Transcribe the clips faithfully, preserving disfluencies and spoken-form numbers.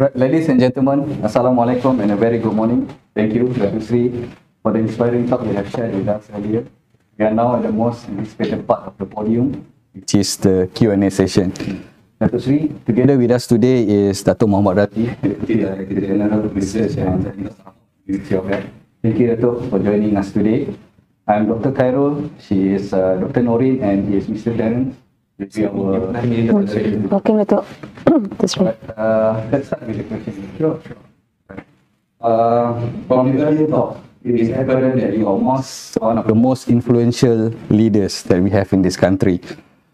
Right, ladies and gentlemen, Assalamualaikum and a very good morning. Thank you, Dato' Sri, for the inspiring talk you have shared with us earlier. We are now at the most anticipated part of the podium, which is the Q and A session. Dato' Sri, together with us today is Dato' Muhammad Rati, Deputy Director General Research and University of Health. Thank you, Dato', for joining us today. I'm Doctor Khairul, she is uh, Doctor Noreen, and he is Mister Darren. We are our Welcome, Dato'. That's right. Uh, let's start with the question. Sure, sure. Uh, from the earlier talk, it is evident that you are most, one of the most influential leaders that we have in this country.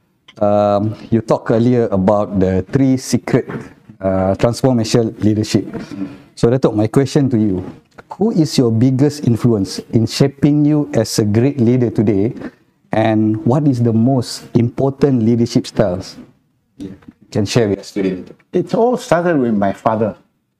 Um, you talked earlier about the three secret uh, transformational leadership. So, Dato', my question to you, who is your biggest influence in shaping you as a great leader today? And what is the most important leadership styles you can share with us today? It all started with my father.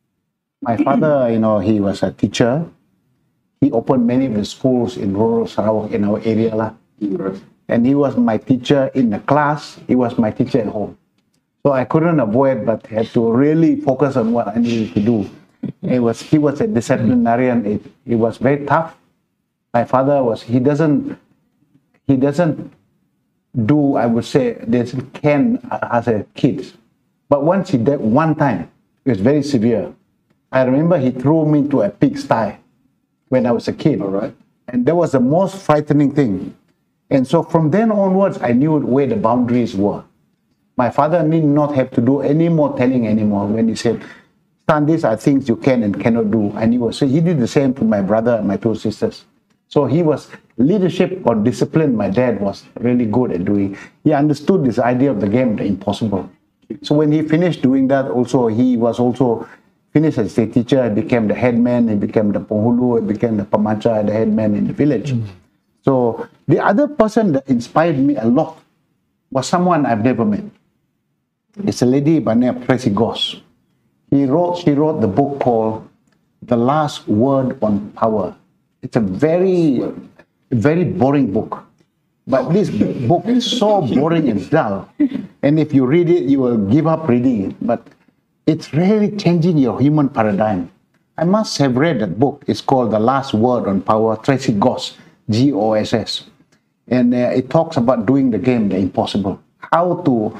My father, you know, he was a teacher. He opened many of the schools in rural Sarawak in our area. Lah. And he was my teacher in the class. He was my teacher at home. So I couldn't avoid but had to really focus on what I needed to do. It was, he was a disciplinarian. It, it was very tough. My father was, he doesn't, he doesn't do, I would say, doesn't can as a kid. But once he did one time, it was very severe. I remember he threw me to a pigsty when I was a kid. All right. And that was the most frightening thing. And so from then onwards, I knew where the boundaries were. My father need not have to do any more telling anymore when he said, son, these are things you can and cannot do. And he was, so he did the same to my brother and my two sisters. So he was, leadership or discipline, my dad was really good at doing. He understood this idea of the game, the impossible. So when he finished doing that, also, he was also finished as a teacher, he became the headman, he became the penghulu, he became the pemacha, the headman in the village. Mm. So the other person that inspired me a lot was someone I've never met. It's a lady by the name of Tracy Goss. He wrote, she wrote the book called The Last Word on Power. It's a very, very boring book. But this book is so boring and dull. And if you read it, you will give up reading it. But it's really changing your human paradigm. I must have read that book. It's called The Last Word on Power, Tracy Goss, G O S S. And uh, it talks about doing the game, the impossible. How to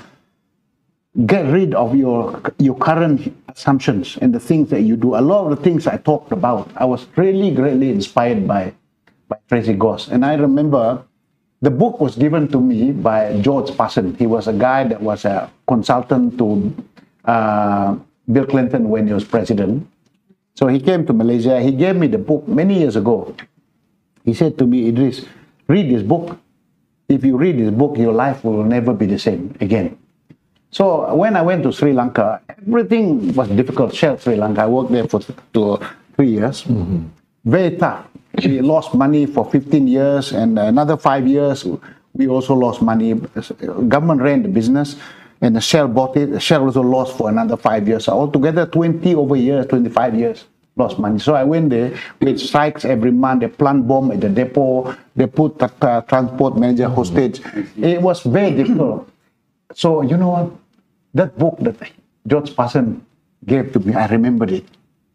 get rid of your, your current assumptions and the things that you do. A lot of the things I talked about, I was really greatly inspired by, by Tracy Goss. And I remember the book was given to me by George Parson. He was a guy that was a consultant to uh, Bill Clinton when he was president. So he came to Malaysia. He gave me the book many years ago. He said to me, Idris, read this book. If you read this book, your life will never be the same again. So when I went to Sri Lanka, everything was difficult. Shell Sri Lanka, I worked there for two, three years. Mm-hmm. Very tough. We lost money for fifteen years, and another five years, we also lost money. Government ran the business, and the Shell bought it. The Shell also lost for another five years. So altogether, twenty over years, twenty-five years, lost money. So I went there with strikes every month. They plant bomb at the depot. They put the uh, transport manager hostage. It was very difficult. So, you know what? That book that George Parson gave to me, I remembered it.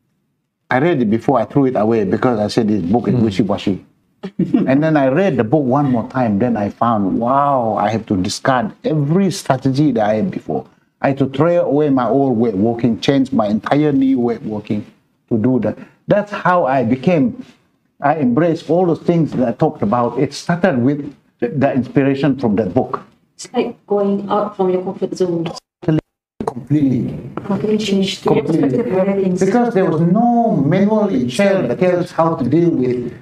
I read it before I threw it away because I said this book is mm. wishy-washy. And then I read the book one more time. Then I found, wow, I have to discard every strategy that I had before. I had to throw away my old way of working, change my entire new way of working to do that. That's how I became, I embraced all those things that I talked about. It started with the, the inspiration from that book. It's like going out from your comfort zone. Completely. Completely changed. Completely. Because there was no manual in Shell that tells how to deal with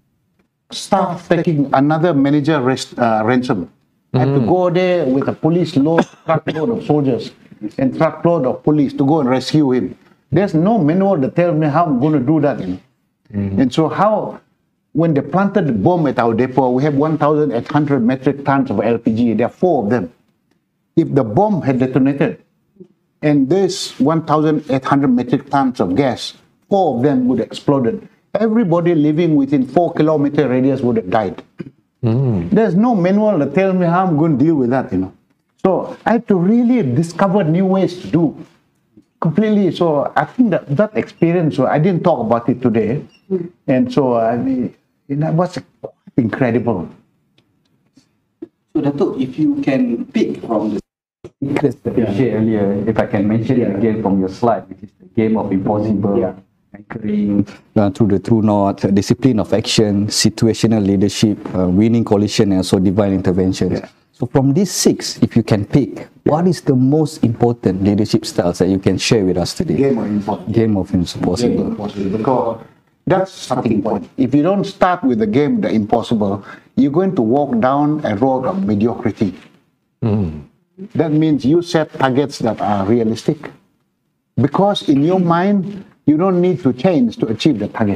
staff taking another manager rest, uh, ransom. Mm. I had to go there with a police load, truckload of soldiers and truckload of police to go and rescue him. There's no manual that tells me how I'm going to do that. You know? Mm. And so how, when they planted the bomb at our depot, we have one thousand eight hundred metric tons of L P G. There are four of them. If the bomb had detonated, and this one thousand eight hundred metric tons of gas, four of them would have exploded. Everybody living within four kilometer radius would have died. Mm. There's no manual that tells me how I'm going to deal with that, you know. So I had to really discover new ways to do. completely. So I think that that experience, so I didn't talk about it today, and so I mean, it was quite incredible. So Dato', if you can pick from the secrets that you Yeah. shared earlier, if I can mention it again from your slide, which is the game of impossible, Yeah. anchoring uh, through the true north, uh, discipline of action, situational leadership, uh, winning coalition, and also divine interventions. Yeah. So from these six, if you can pick, what is the most important leadership styles that you can share with us today? Game of impossible. Game of impossible. Impossible. Because that's starting point. If you don't start with the game, the impossible, you're going to walk down a road of mediocrity. That means you set targets that are realistic. Because in your mind, you don't need to change to achieve the target.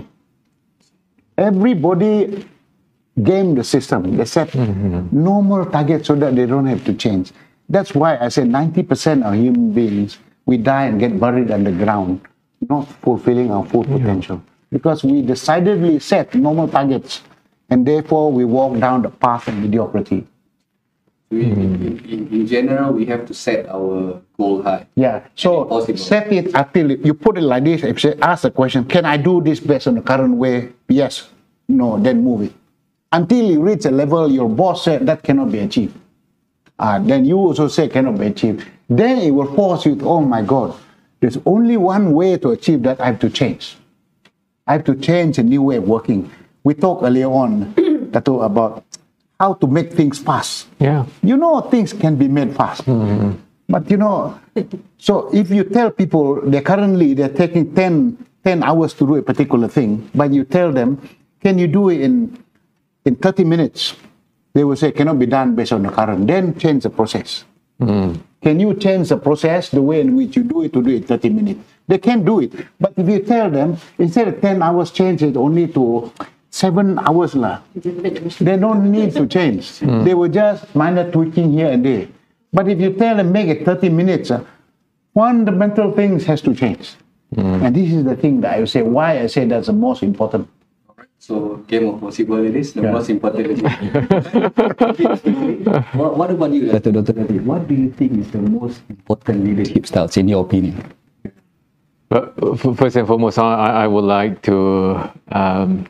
Everybody game the system. They set normal targets so that they don't have to change. That's why I say ninety percent of human beings, we die and get buried underground, not fulfilling our full potential. Because we decidedly set normal targets, and therefore we walk down the path of mediocrity. We, in, in, in general, we have to set our goal high. Yeah, so Impossible. set it until you put it like this. If you ask the question, can I do this based on the current way? Yes, no, then move it. Until you reach a level your boss said that cannot be achieved. Uh, then you also say cannot be achieved. Then it will force you to, oh my God, there's only one way to achieve that. I have to change. I have to change a new way of working. We talked earlier on, Dato', about how to make things fast. Yeah. You know, things can be made fast. Mm-hmm. But you know, so if you tell people they currently they're taking ten, ten hours to do a particular thing, but you tell them, can you do it in, in thirty minutes? They will say, cannot be done based on the current. Then change the process. Mm. Can you change the process, the way in which you do it, to do it thirty minutes? They can do it. But if you tell them, instead of ten hours, change it only to seven hours, lah. They don't need to change. They will just minor tweaking here and there. But if you tell them, make it thirty minutes, uh, fundamental things has to change. And this is the thing that I would say, why I say that's the most important. So, game of possible it is the Yeah. most important. what, what about you, Doctor Doctor Nadir? What do you think is the most important leadership styles in your opinion? But f- first and foremost, I, I would like to um,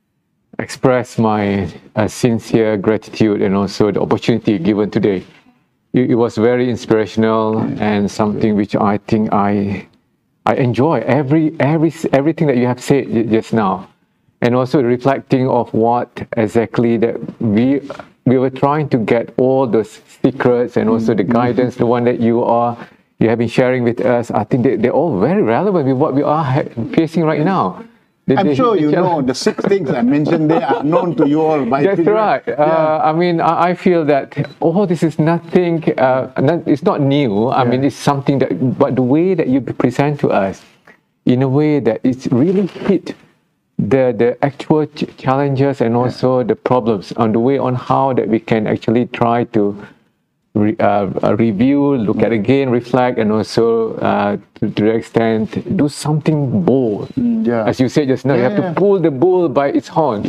express my uh, sincere gratitude and also the opportunity given today. It, it was very inspirational and something which I think I I enjoy every every everything that you have said j- just now, and also reflecting of what exactly that we we were trying to get all those secrets and also the guidance, the one that you are you have been sharing with us. I think they, they're all very relevant with what we are ha- facing right now. The- I'm the- sure the you challenge- know the six things I mentioned there are known to you all. By That's figure- right. Yeah. Uh, I mean, I, I feel that oh, this is nothing. Uh, not, it's not new. I mean, it's something that, but the way that you present to us, in a way that it's really hit the the actual ch- challenges and also the problems on the way on how that we can actually try to re, uh, uh, review, look at again, reflect, and also uh, to, to the extent do something bold. yeah. As you said just now, you have Yeah. to pull the bull by its horns.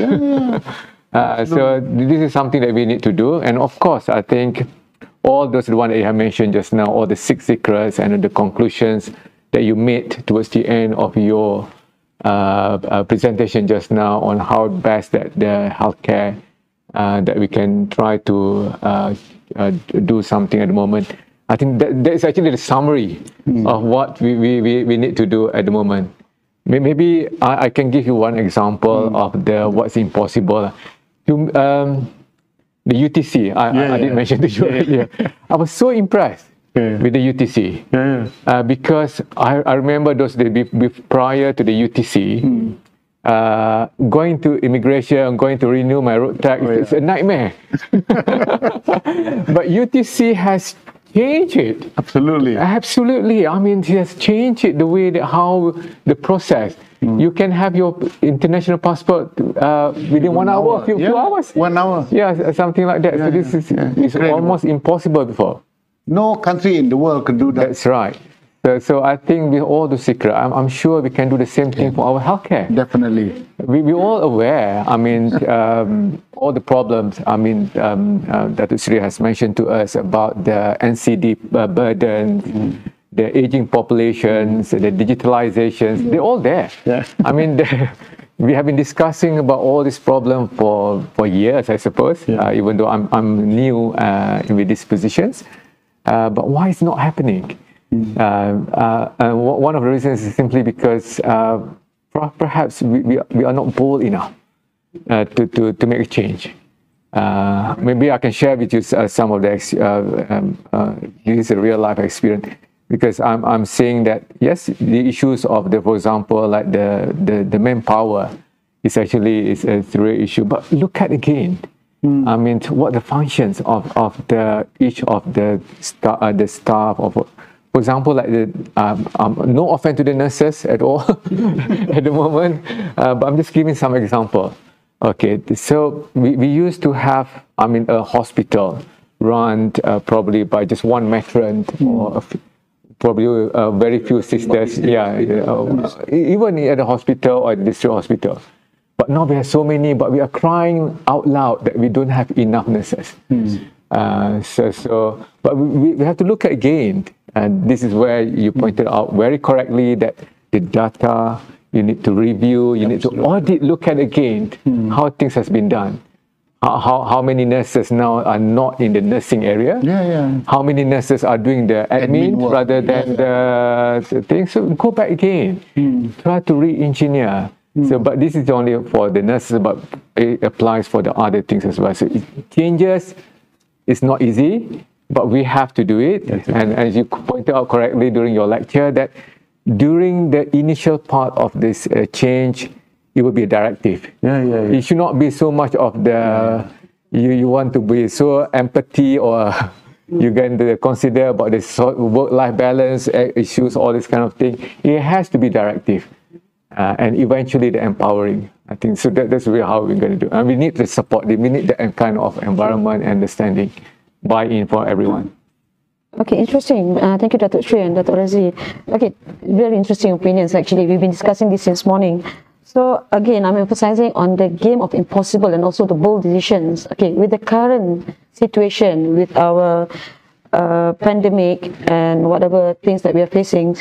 uh, so this is something that we need to do, and of course, I think all those the one that you have mentioned just now, all the six secrets and the conclusions that you made towards the end of your uh, uh, presentation just now on how best that the healthcare uh, that we can try to uh, uh, do something at the moment. I think that, that is actually the summary of what we, we, we, we need to do at the moment. May- Maybe I, I can give you one example of the what's impossible. You, um, the U T C, I, I, Yeah, I did yeah. mention to you earlier. I was so impressed Yeah. with the U T C. Yeah, Uh, because I, I remember those days be, be, prior to the U T C, uh, going to immigration, going to renew my road tax, Oh, yeah. it's a nightmare. But U T C has changed it. Absolutely. Absolutely. I mean, it has changed it the way that how the process. You can have your international passport uh, within one hour, few, Yeah. few hours. One hour. Yeah, something like that. Yeah, so this yeah, is yeah. it's Incredible. almost impossible before. No country in the world could do that. That's right. So, so I think with all the secret, I'm, I'm sure we can do the same thing for our healthcare. Definitely. We, we're all aware, I mean, um, all the problems, I mean, um, uh, Datuk Sri has mentioned to us about the N C D uh, burden, the aging populations, the digitalizations, they're all there. Yeah. I mean, the, we have been discussing about all this problem for, for years, I suppose, Yeah. uh, even though I'm, I'm new uh, with these positions. Uh, but why is it not happening? Mm. Uh, uh, and one of the reasons is simply because uh, perhaps we, we, we are not bold enough uh, to, to, to make a change. Uh, maybe I can share with you uh, some of the, uh, um, uh, this is a real life experience, because I'm, I'm saying that, yes, the issues of the, for example, like the, the, the manpower is actually is a real issue, but look at again, mm. I mean, what the functions of, of the, each of the, sta uh, the staff of, for example, like the, um, um, no offense to the nurses at all at the moment, uh, but I'm just giving some example. Okay, so we, we used to have, I mean, a hospital run uh, probably by just one matron mm. or a f probably uh, very few sisters. Yeah, uh, even at the hospital or the district hospital. But now we have so many, but we are crying out loud that we don't have enough nurses. Mm. Uh, so, so, but we, we have to look at again, and this is where you pointed out very correctly that the data, you need to review, you Absolutely. need to audit, look at again hmm. how things has been done. How, how, how many nurses now are not in the nursing area? Yeah, yeah. How many nurses are doing the admin, admin rather than yeah, yeah. the, the thing? So go back again, hmm. try to re-engineer. Hmm. So, but this is only for the nurses, but it applies for the other things as well. So it changes, it's not easy, but we have to do it. That's and right. as you pointed out correctly during your lecture, that during the initial part of this uh, change, it will be a directive. Yeah, yeah, yeah. It should not be so much of the, yeah. you, you want to be so empathy or you can consider about the work-life balance issues, all this kind of thing. It has to be directive. Uh, and eventually the empowering. I think so that, that's really how we're going to do it. And we need the support, we need the kind of environment and understanding, buy-in for everyone. Okay, interesting. Uh, thank you, Datuk Sri and Datuk Razzie. Okay, very interesting opinions actually. We've been discussing this since morning. So again, I'm emphasizing on the game of impossible and also the bold decisions. Okay, with the current situation, with our uh, pandemic and whatever things that we are facing,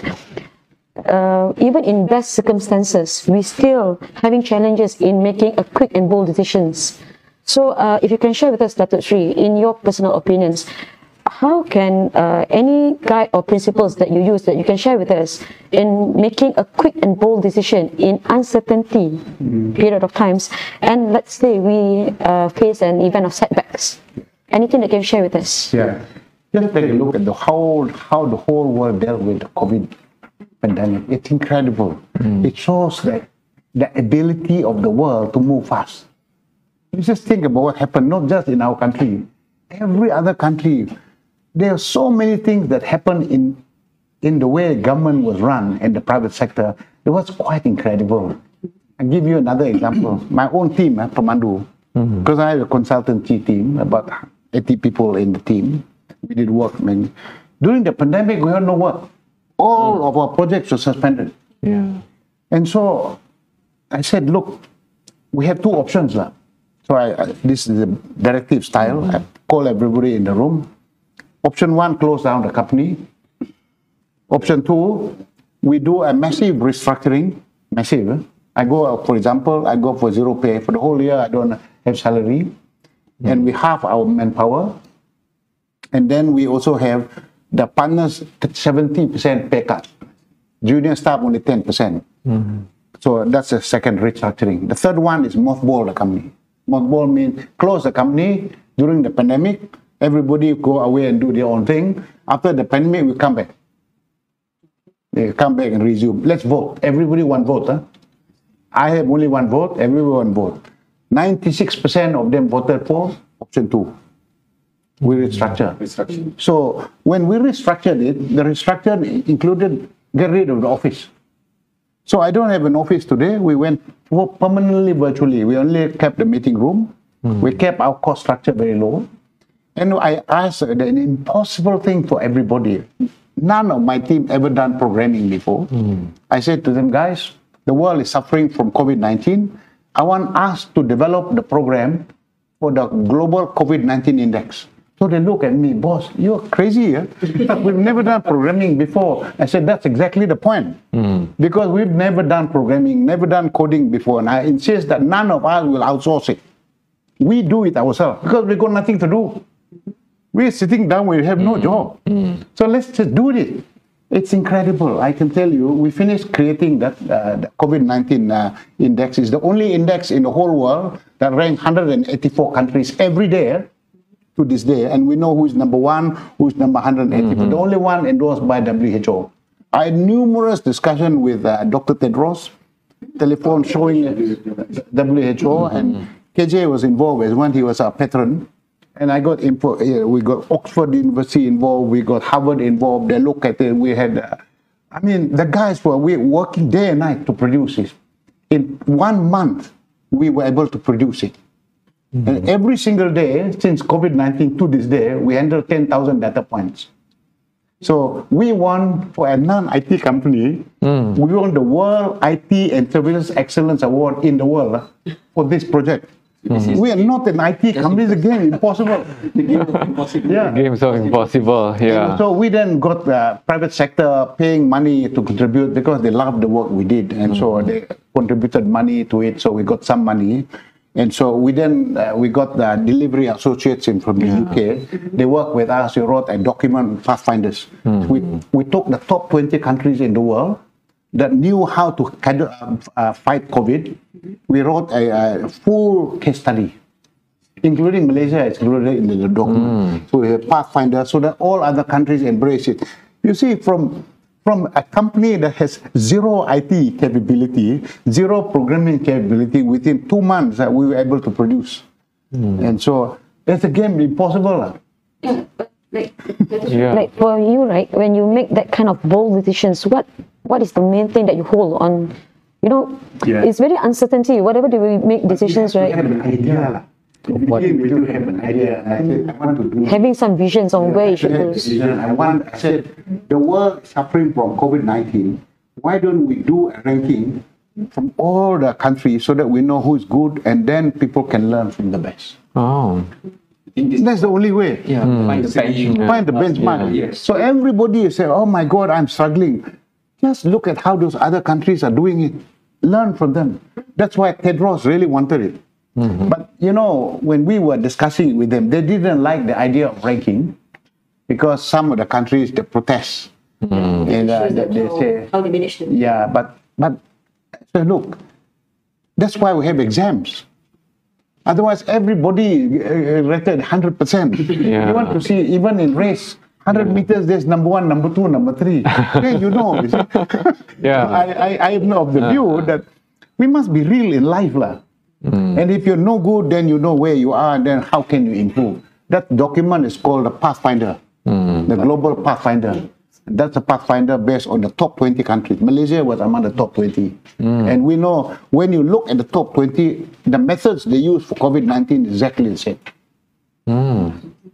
uh, even in best circumstances, we still having challenges in making a quick and bold decisions. So uh, if you can share with us, Datuk Sri, in your personal opinions, how can uh, any guide or principles that you use that you can share with us in making a quick and bold decision in uncertainty mm. period of times, and let's say we uh, face an event of setbacks? Anything that you can share with us? Yeah, just take a look at the whole, how the whole world dealt with the COVID pandemic. It's incredible. Mm. It shows that the ability of the world to move fast. You just think about what happened, not just in our country, every other country. There are so many things that happened in, in the way government was run and the private sector. It was quite incredible. I'll give you another example. My own team, uh, Pemandu, mm-hmm. because I have a consultancy team, about eighty people in the team. We did work. I mean, during the pandemic, we had no work. All mm. of our projects were suspended. Yeah. And so I said, look, we have two options now. So I, I, this is the directive style. Mm-hmm. I call everybody in the room. Option one, close down the company. Option two, we do a massive restructuring. Massive. Eh? I go, for example, I go for zero pay. For the whole year, I don't have salary. Mm-hmm. And we halve our manpower. And then we also have the partners seventy percent pay cut. Junior staff only ten percent. Mm-hmm. So that's the second restructuring. The third one is mothball the company. Mothball means close the company during the pandemic. Everybody go away and do their own thing. After the pandemic, we come back. They come back and resume. Let's vote. Everybody one vote. Huh? I have only one vote. Everyone vote. ninety-six percent of them voted for option two. We restructure. Restructure. So when we restructured it, the restructure included get rid of the office. So I don't have an office today. We went permanently virtually. We only kept the meeting room. Mm. We kept our cost structure very low. And I asked uh, an impossible thing for everybody. None of my team ever done programming before. Mm. I said to them, guys, the world is suffering from COVID nineteen. I want us to develop the program for the global COVID nineteen index. So they look at me, boss, you're crazy. Eh? We've never done programming before. I said, that's exactly the point. Mm. Because we've never done programming, never done coding before. And I insist that none of us will outsource it. We do it ourselves because we've got nothing to do. We're sitting down, we have no job. Mm. So let's just do it. It's incredible. I can tell you, we finished creating that uh, the COVID nineteen uh, index. Is the only index in the whole world that ranks one hundred eighty-four countries every day to this day. And we know who's number one, who's number one hundred eighty-four. Mm-hmm. The only one endorsed by W H O. I had numerous discussions with uh, Doctor Tedros, telephone showing W H O, mm-hmm. and K J was involved as when he was our patron. And I got info, uh, we got Oxford University involved, we got Harvard involved. They look at it, we had, uh, I mean, the guys were we working day and night to produce it. In one month, we were able to produce it. Mm-hmm. And every single day, since COVID nineteen to this day, we handle ten thousand data points. So we won, for a non-I T company, mm. we won the World I T and Surveillance Excellence Award in the world uh, for this project. Mm-hmm. We are not an I T company. The game impossible. The game is impossible. Yeah. The game is so impossible. Yeah. And so we then got the private sector paying money to contribute because they loved the work we did, and mm-hmm. so they contributed money to it. So we got some money, and so we then uh, we got the delivery associates in from the yeah. U K. They worked with us. We wrote a document, Pathfinders. Mm-hmm. We we took the top twenty countries in the world that knew how to kind of, uh, uh, fight COVID. We wrote a, a full case study, including Malaysia, included in the document. Mm. So we have Pathfinder, so that all other countries embrace it. You see, from from a company that has zero I T capability, zero programming capability, within two months uh, we were able to produce. Mm. And so it's a game impossible. Yeah, but like, yeah. like for you, right, when you make that kind of bold decisions, what what is the main thing that you hold on? You know, yeah. it's very uncertainty. Whatever do we make decisions, we right? We have an idea. What? We do have an idea. I said, I want to do having some visions on yeah, where you should go. I want. I said, the world is suffering from COVID nineteen. Why don't we do a ranking from all the countries so that we know who's good, and then people can learn from the best. Oh. That's the only way. Yeah, mm. find the benchmark. Find the benchmark. Yeah, yes. So everybody say, "Oh my God, I'm struggling." Just look at how those other countries are doing it. Learn from them. That's why Tedros really wanted it. Mm-hmm. But you know, when we were discussing with them, they didn't like the idea of ranking because some of the countries they protest mm. and uh, they, they say, "How they manage it?" Yeah, but but so look, that's why we have exams. Otherwise, everybody uh, rated one hundred percent. Yeah. You want to see, even in race, one hundred meters, there's number one, number two, number three. Okay, you know. You yeah. I, I, I am of the view that we must be real in life. La. Mm. And if you're no good, then you know where you are, and then how can you improve? That document is called the Pathfinder, mm. the Global Pathfinder. That's a Pathfinder based on the top twenty countries. Malaysia was among the top twenty. Mm. And we know when you look at the top twenty, the methods they use for COVID nineteen is exactly the same. Mm.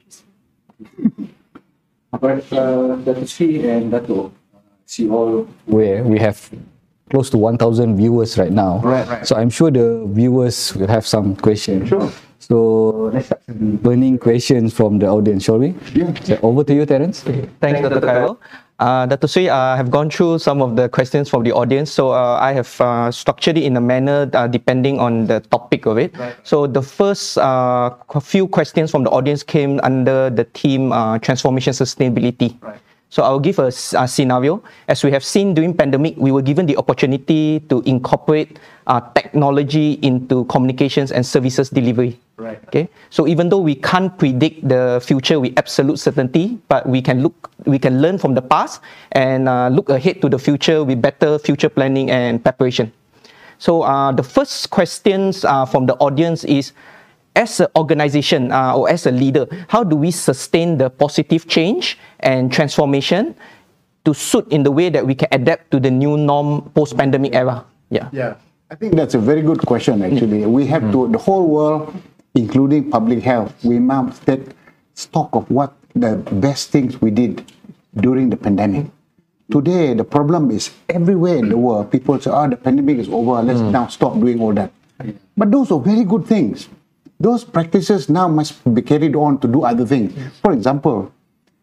But uh, Dato Sri and Dato, see all where we have close to one thousand viewers right now. Right, right. So I'm sure the viewers will have some questions. Sure. So let's start some burning questions from the audience, shall we? Yeah. So over to you, Terence. Thanks, Doctor Khairul. Uh, Dato Sri, I uh, have gone through some of the questions from the audience. So uh, I have uh, structured it in a manner uh, depending on the topic of it. Right. So the first uh, few questions from the audience came under the theme uh, transformation sustainability. Right. So I will give a, a scenario. As we have seen during pandemic, we were given the opportunity to incorporate uh, technology into communications and services delivery. Right. Okay. So even though we can't predict the future with absolute certainty, but we can look, we can learn from the past and uh, look ahead to the future with better future planning and preparation. So uh, the first questions uh, from the audience is, as an organization uh, or as a leader, how do we sustain the positive change and transformation to suit in the way that we can adapt to the new norm post-pandemic era? Yeah. Yeah. I think that's a very good question, actually. We have mm. to, the whole world, including public health, we must take stock of what the best things we did during the pandemic. Today, the problem is everywhere in the world, people say, oh, the pandemic is over, let's mm. now stop doing all that. But those are very good things. Those practices now must be carried on to do other things. For example,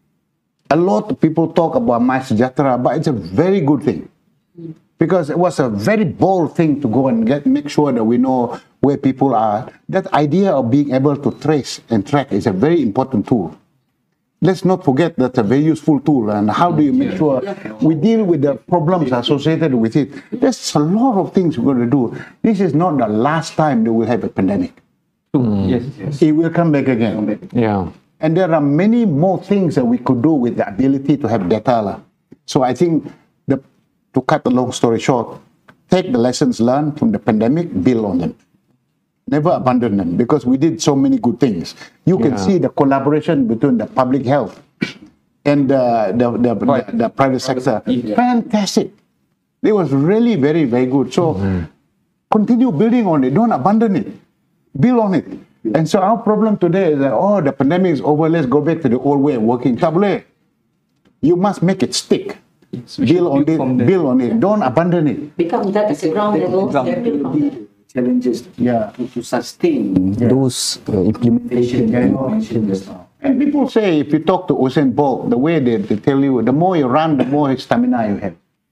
a lot of people talk about MySejahtera, but it's a very good thing. Because it was a very bold thing to go and get make sure that we know where people are. That idea of being able to trace and track is a very important tool. Let's not forget that's a very useful tool. And how do you make sure we deal with the problems associated with it? There's a lot of things we're going to do. This is not the last time that we'll have a pandemic. Mm. Yes, yes. It will come back again. Yeah. And there are many more things that we could do with the ability to have data. lah. So I think, the, to cut a long story short, take the lessons learned from the pandemic, build on them. Never abandon them, because we did so many good things. You can Yeah. see the collaboration between the public health and uh, the, the, the, the private sector. Fantastic. It was really very, very good. So continue building on it. Don't abandon it. Build on it. And so our problem today is that, oh, the pandemic is over, let's go back to the old way of working. Tak boleh. You must make it stick. Build on it, build on it. Don't abandon it. Become that as a ground level. Challenges Yeah. to, to sustain those uh, implementation that you mentioned just now. And people say, if you talk to Usain Bolt, the way they, they tell you, the more you run, the more stamina you have.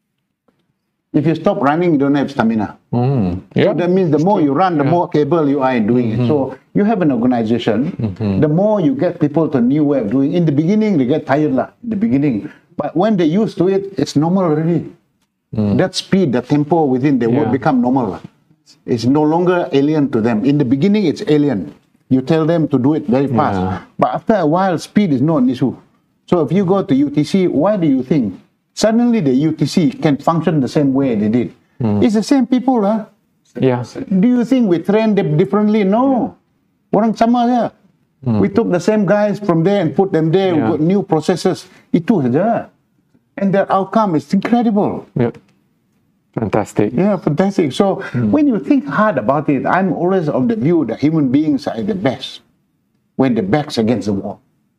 If you stop running, you don't have stamina. Mm. So Yeah. that means the more you run, the more capable you are in doing it. So you have an organization, the more you get people to a new way of doing it. In the beginning, they get tired lah, in the beginning. But when they're used to it, it's normal already. That speed, the tempo within the work Yeah. become normal lah. It's no longer alien to them. In the beginning, it's alien. You tell them to do it very fast. Yeah. But after a while, speed is not an issue. So if you go to U T C, why do you think suddenly the U T C can function the same way they did? It's the same people. Huh? Yeah. Do you think we train them differently? No. Orang sama saja. We took the same guys from there and put them there Yeah. with new processes. Itu saja. And their outcome is incredible. Yep. Fantastic. Yeah, fantastic. So when you think hard about it, I'm always of the view that human beings are the best when the back's against the wall.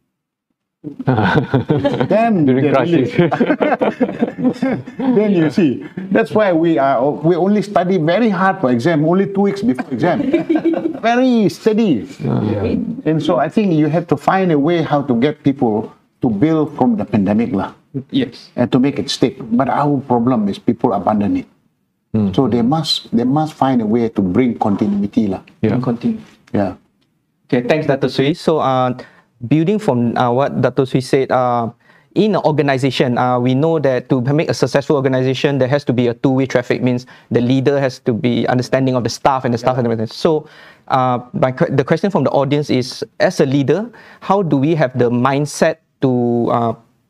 then During they crashes. really- then you see. That's why we are we only study very hard for exam, only two weeks before exam. Very steady. And so I think you have to find a way how to get people to build from the pandemic lah, Yes. and to make it stick. But our problem is people abandon it. So they must they must find a way to bring continuity lah. Yeah. Continue. Yeah. Okay, thanks, Dato Sri. So, uh, building from uh, what Dato Sri said, uh, in an organization, uh, we know that to make a successful organization, there has to be a two-way traffic. Means the leader has to be understanding of the staff, and the staff and everything. So, uh, my, que- the question from the audience is: as a leader, how do we have the mindset to uh,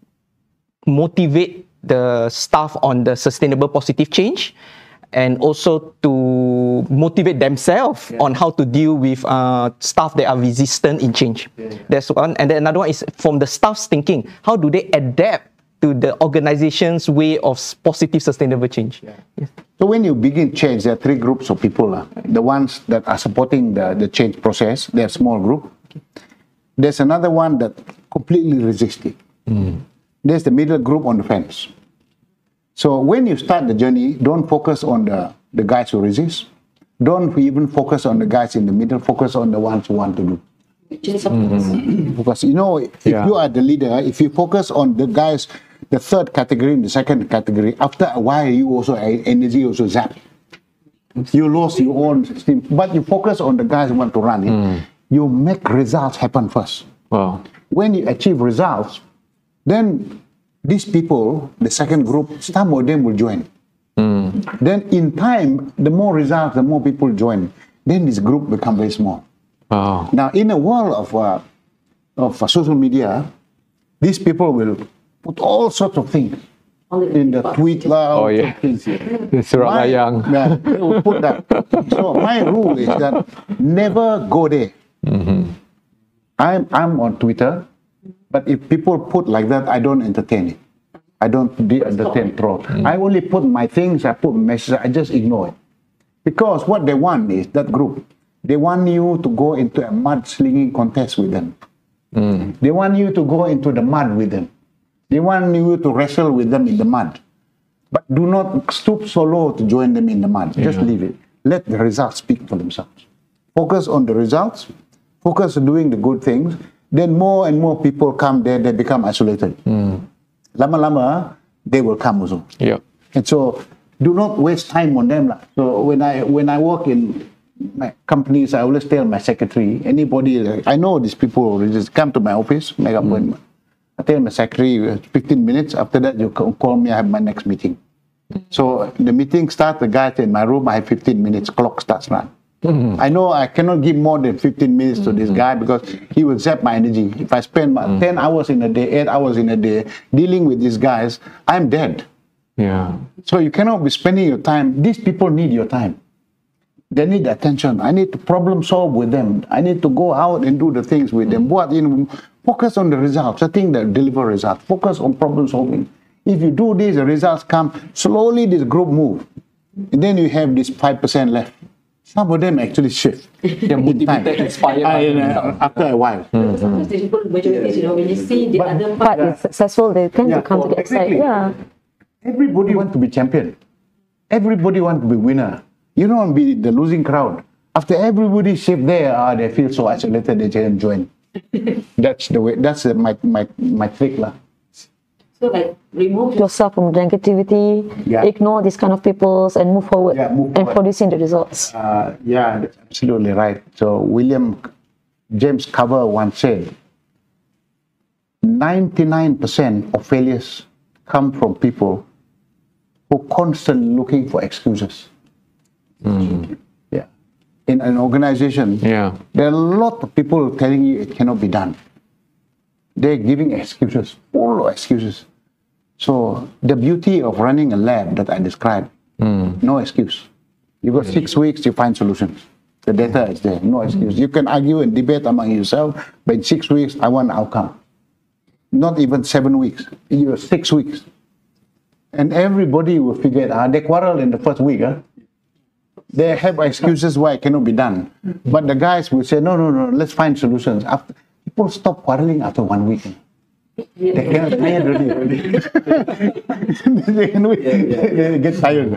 motivate the staff on the sustainable positive change, and also to motivate themselves on how to deal with uh, staff that are resistant in change. That's one. And then another one is from the staff's thinking. How do they adapt to the organization's way of s- positive sustainable change? Yes. So when you begin change, there are three groups of people. lah. The ones that are supporting the, the change process, they're a small group. There's another one that completely resists it. There's the middle group on the fence. So when you start the journey, don't focus on the, the guys who resist. Don't even focus on the guys in the middle. Focus on the ones who want to do. Because, you know, if Yeah. you are the leader, if you focus on the guys, the third category and the second category, after a while, you also, energy also zap. You lose your own steam. But you focus on the guys who want to run it. You make results happen first. Wow. When you achieve results, then these people, the second group, some of them will join. Then in time, the more results, the more people join. Then this group become very small. Wow. Now, in a world of uh, of uh, social media, these people will put all sorts of things in the tweet lah. Oh, all yeah. sorts of things. The surat My- layang. Yeah, they will put that. So my rule is that never go there. I'm I'm on Twitter, but if people put like that, I don't entertain it. I don't be entertain troll. I only put my things. I put messages. I just ignore it, because what they want is that group. They want you to go into a mud slinging contest with them. They want you to go into the mud with them. They want you to wrestle with them in the mud. But do not stoop so low to join them in the mud. Just leave it. Let the results speak for themselves. Focus on the results. focus on doing the good things, then more and more people come there, they become isolated. Lama-lama, they will come also. Yep. And so do not waste time on them. lah. So when I when I work in my companies, I always tell my secretary, anybody, like, I know these people, they just come to my office, make appointment. I tell my secretary, fifteen minutes, after that you ca- call me, I have my next meeting. So the meeting starts, the guy in my room, I have fifteen minutes, clock starts run. I know I cannot give more than fifteen minutes to this guy because he will zap my energy. If I spend my ten hours in a day, eight hours in a day dealing with these guys, I'm dead. Yeah. So you cannot be spending your time. These people need your time. They need attention. I need to problem solve with them. I need to go out and do the things with them. What, you know, focus on the results. I think that deliver results. Focus on problem solving. If you do this, the results come. Slowly this group move. And then you have this five percent left. Some of them actually shift. They're motivated, inspired by I, the uh, result. after a while. Sometimes the people, majority, you know, when you see the But- other part is successful, they tend Yeah, to come to the side. exactly. Yeah. Everybody want to be champion. Everybody want to be winner. You don't want to be the losing crowd. After everybody shift there, ah, they feel so isolated they can't join. That's the way. That's uh, my my my trick lah. So like remove yourself from negativity, Yeah. ignore these kind of people and move forward Yeah, move and forward. producing the results. Uh, yeah, that's absolutely right. So William James Cover once said, ninety-nine percent of failures come from people who constantly looking for excuses. Yeah. In an organization, Yeah. there are a lot of people telling you it cannot be done. They're giving excuses, full of excuses. So the beauty of running a lab that I described, no excuse. You got six weeks, you find solutions. The data is there, no excuse. You can argue and debate among yourself, but in six weeks, I want outcome. Not even seven weeks, you have six weeks. And everybody will figure it out. They quarrel in the first week. Huh? They have excuses why it cannot be done. But the guys will say, no, no, no, let's find solutions. After, people stop quarreling after one week. They cannot tired already. they, can wait. They get tired.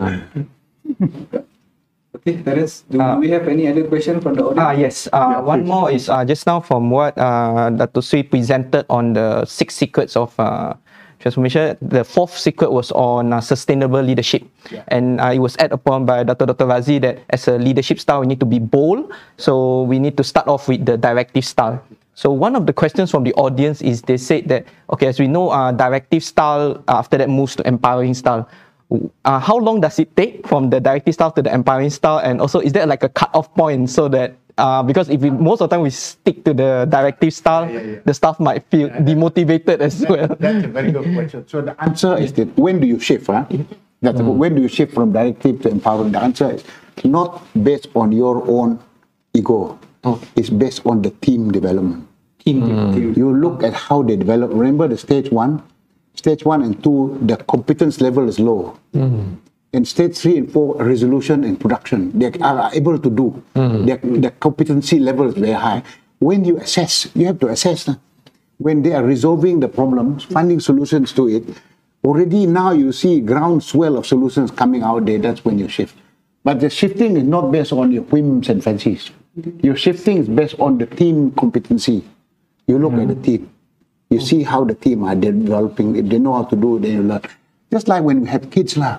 Okay, Terence, do we have any other question from the audience? Ah yes. Uh, one more is uh, just now from what uh, Dato Sri presented on the six secrets of uh, transformation. The fourth secret was on uh, sustainable leadership, and uh, it was added upon by Dato Doctor Razi that as a leadership style, we need to be bold. So we need to start off with the directive style. So one of the questions from the audience is they said that, okay, as we know, uh, directive style uh, after that moves to empowering style. Uh, how long does it take from the directive style to the empowering style? And also, is there like a cut-off point so that, uh, because if we, most of the time we stick to the directive style, yeah, yeah. the staff might feel demotivated as well. That's a very good question. So the answer is that when do you shift? Huh? That's when do you shift from directive to empowering? The answer is not based on your own ego. It's based on the team development. Team. You look at how they develop. Remember the stage one? Stage one and two, the competence level is low. And stage three and four, resolution and production, they are able to do. Their, their competency level is very high. When you assess, you have to assess. Huh? When they are resolving the problems, finding solutions to it, already now you see groundswell of solutions coming out there, that's when you shift. But the shifting is not based on your whims and fancies. Your shifting is based on the team competency. You look at the team. You see how the team are developing. If they know how to do it, then you learn. Just like when we have kids lah.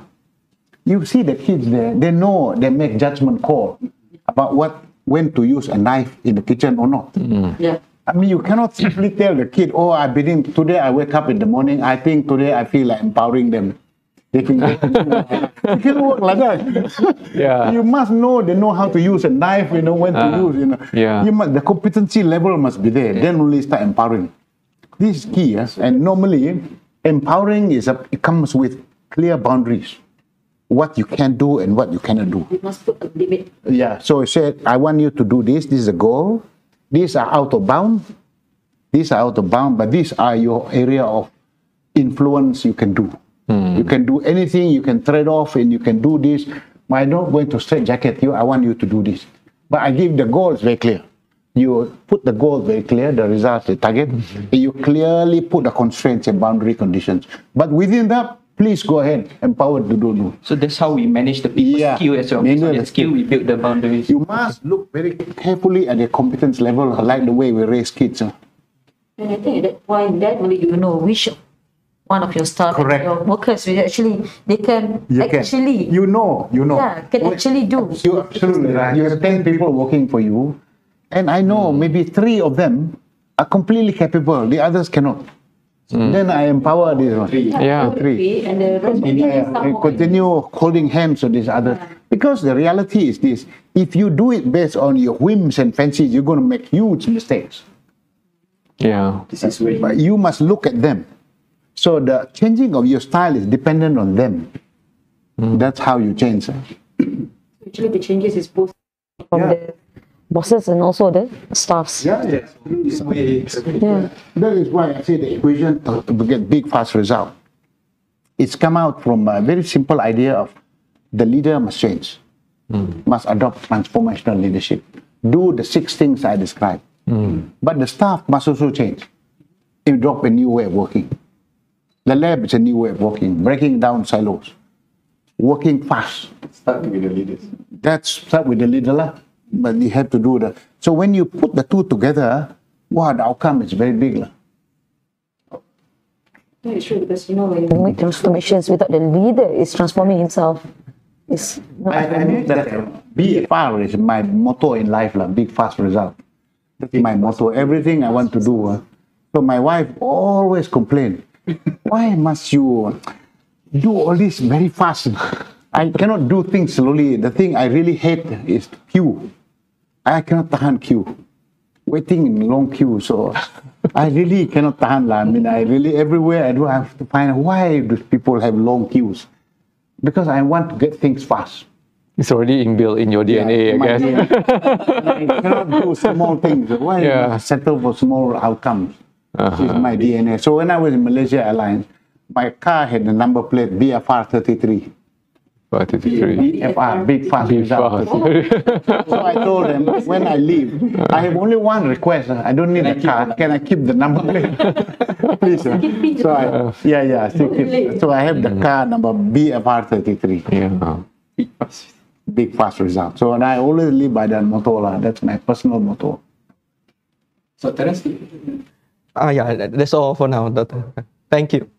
You see the kids there, they know, they make judgment call about what, when to use a knife in the kitchen or not. Yeah. I mean, you cannot simply tell the kid, oh, I been today I wake up in the morning, I think today I feel like empowering them. They can, they can, you cannot work like that. Yeah. You must know, they know how to use a knife, you know, when to Uh, use, you know. yeah. You must, the competency level must be there, then only start empowering. This is key, yes. And normally, empowering is a, it comes with clear boundaries. What you can do and what you cannot do. You must put a limit. Yeah, so it said, I want you to do this, this is a goal. These are out of bound. These are out of bound, but these are your area of influence you can do. You can do anything, you can trade off and you can do this. But I'm not going to straight jacket you, I want you to do this. But I give the goals very clear. You put the goal very clear, the results, the target, and you clearly put the constraints and boundary conditions. But within that, please go ahead, empowered to do. do. So that's how we manage the people Yeah. skill as well. Manage So the that skill, we build the boundaries. You must look very carefully at their competence level, like the way we raise kids. uh. And I think at that point, that only you know which one of your staff, Correct. your workers, will actually they can You can. actually You know, you know. Yeah, can actually do. You absolutely right. You have ten people working for you, and I know maybe three of them are completely capable. The others cannot. Then I empower this one. Yeah. Three. And the rest Yeah, and continue holding hands with this other. Because the reality is this: if you do it based on your whims and fancies, you're going to make huge mistakes. Yeah. This is where But you must look at them. So the changing of your style is dependent on them. That's how you change. actually the changes is both from Yeah. the bosses and also the staffs. Yeah, yeah. Yeah. That is why I say the equation to to get big, fast result. It's come out from a very simple idea of the leader must change, must adopt transformational leadership, do the six things I described. But the staff must also change, adopt a new way of working. The lab is a new way of working, breaking down silos, working fast. start with the leaders. That's start with the leader lah. But you have to do the. So when you put the two together, wow, the outcome is very big lah. Yeah, it's true because you know when you make transformations without the leader is transforming himself, it's not I, I know that B F R is my motto in life lah. Big fast result. That's my motto. Everything I want to do. ah. So my wife always complain, why must you do all this very fast? I cannot do things slowly. The thing I really hate is queue. I cannot tahan queue. Waiting in long queue. So I really cannot tahan lah. I mean, I really, everywhere I do, I have to find why do people have long queues. Because I want to get things fast. It's already inbuilt in your D N A, I my guess. D N A. I cannot do small things. Why Yeah. must I settle for small outcomes? Uh-huh. It's my D N A. So when I was in Malaysia Airlines, my car had the number plate B F R thirty-three. thirty-three. B F R, big fast Be result. fast. So I told them, when I leave, I have only one request. uh, I don't need a car. Can I keep the number plate? Please. uh. So I, yeah, yeah. Still keep, so I have the car number B F R thirty-three. Yeah. Big fast result. So and I always live by that motto. lah. That's my personal motto. So Terence, Ah, yeah, that- that's all for now, Doctor. Thank you.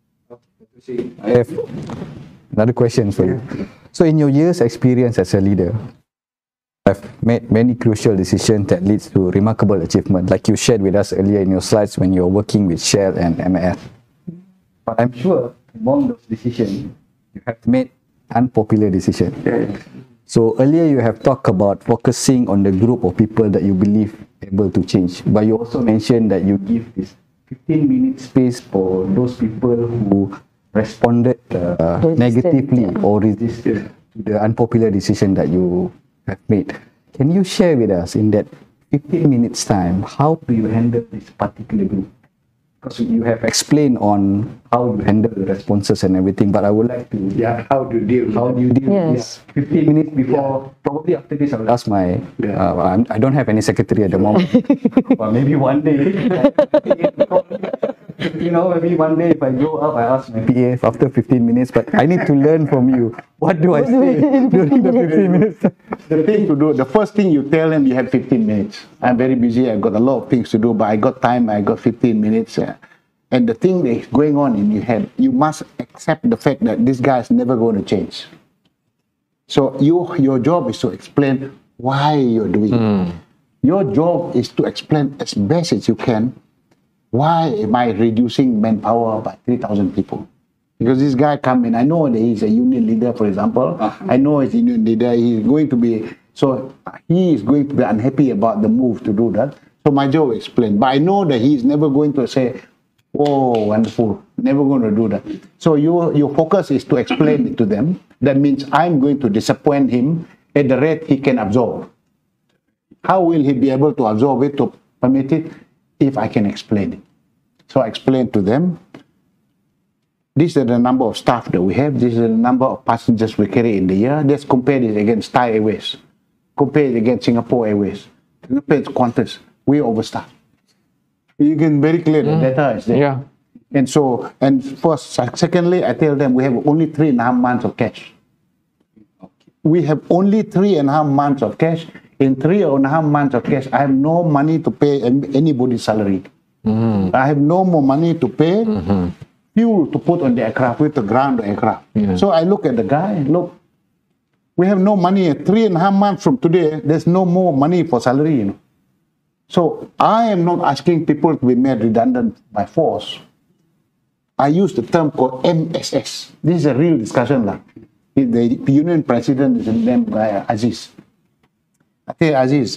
I have Another question for you. So in your years experience as a leader, you have made many crucial decisions that leads to remarkable achievement, like you shared with us earlier in your slides when you were working with Shell and M A F. But I'm sure among those decisions, you have made unpopular decisions. So earlier you have talked about focusing on the group of people that you believe able to change. But you also mentioned that you give this fifteen minute space for those people who responded uh, Resisted, negatively yeah. or resisted to the unpopular decision that you have made. Can you share with us in that fifteen minutes time, how do you handle this particular group? Because you have explained on how you handle the responses and everything, but I would like to, Yeah, how to deal with how do you deal with Yes. this? fifteen minutes before, probably after this, I will ask my, Yeah. uh, I'm, I don't have any secretary at the moment, but maybe one day, you know, maybe one day if I grow up, I ask my P A after fifteen minutes, but I need to learn from you. What do I say during the fifteen minutes? The thing to do, the first thing you tell them, you have fifteen minutes. I'm very busy, I've got a lot of things to do, but I got time, I got fifteen minutes. uh, And the thing that is going on in your head, you must accept the fact that this guy is never going to change. So you, your job is to explain why you're doing it. Your job is to explain as best as you can, why am I reducing manpower by three thousand people? Because this guy come in, I know that he's a union leader, for example. I know he's a union leader. He's going to be, so he is going to be unhappy about the move to do that. So my job is explain. But I know that he's never going to say, oh, wonderful. Never going to do that. So your, your focus is to explain it to them. That means I'm going to disappoint him at the rate he can absorb. How will he be able to absorb it, to permit it, if I can explain it? So I explain to them, these are the number of staff that we have, this is the number of passengers we carry in the year. Let's compare this against Thai Airways. Compare it against Singapore Airways. Compare it to Qantas. We overstaffed. You can very clear the data is there. Yeah. And so, and first, secondly, I tell them we have only three and a half months of cash. We have only three and a half months of cash. In three and a half months of cash, I have no money to pay anybody's salary. Mm-hmm. I have no more money to pay mm-hmm. fuel to put on the aircraft, with the ground the aircraft. Yeah. So I look at the guy, look, we have no money. Three and a half months from today, there's no more money for salary. You know? So I am not asking people to be made redundant by force. I use the term called M S S. This is a real discussion. Lah. The union president is named uh, Aziz. I tell you, Aziz,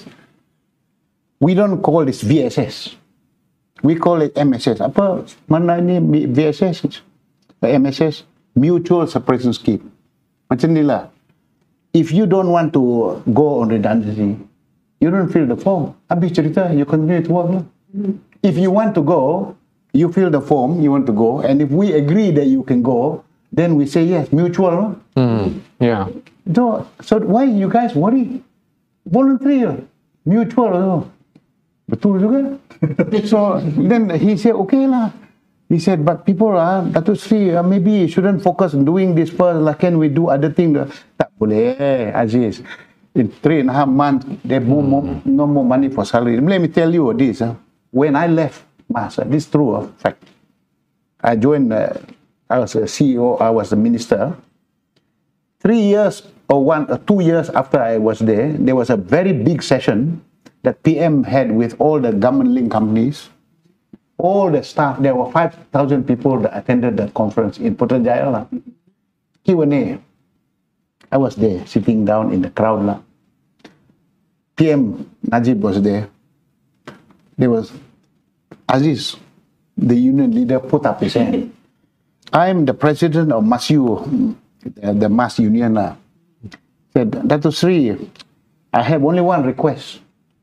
we don't call this V S S. We call it M S S. Apa mana ni V S S? M S S, Mutual Separation Scheme. Macam ni lah. If you don't want to go on redundancy, you don't fill the form. Habis cerita, you continue to work lah. Mm-hmm. If you want to go, you fill the form, you want to go, and if we agree that you can go, then we say yes, mutual. Mm, yeah. So, so why you guys worry? Voluntary, mutual. Betul juga. So then he said, okay lah. He said, but people are, Datuk Sri, uh, maybe you shouldn't focus on doing this first. Like, can we do other things? Tak boleh, Aziz. In three and a half months, they have no more, no more money for salary. Let me tell you this. Uh, when I left M A S, uh, this is true, uh, fact. I joined, uh, I was a C E O, I was a minister. Three years or one, or two years after I was there, there was a very big session that P M had with all the government-linked companies. All the staff, there were five thousand people that attended the conference in Putrajaya. Q and A. I was there, sitting down in the crowd. La. P M Najib was there. There was Aziz, the union leader, put up his hand. I am the president of M A S U, the, the M A S union. La. Said, Datuk Sri, I have only one request.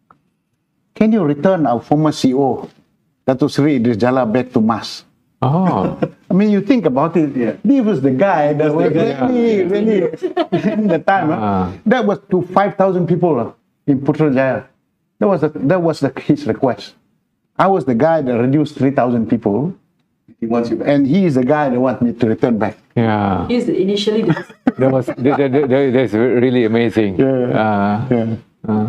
Can you return our former C E O, Datuk Sri Idris Jallah, back to M A S? Oh. I mean, you think about it. Yeah. He was the guy that was really, really, in the time. Uh. Huh? That was to five thousand people uh, in Putrajaya. That was, the, that was the, his request. I was the guy that reduced three thousand people. He wants you back. And he is the guy that wants me to return back. Yeah. He's the, initially the... that was, that, that, that, that's really amazing. Yeah. Uh, yeah. Uh.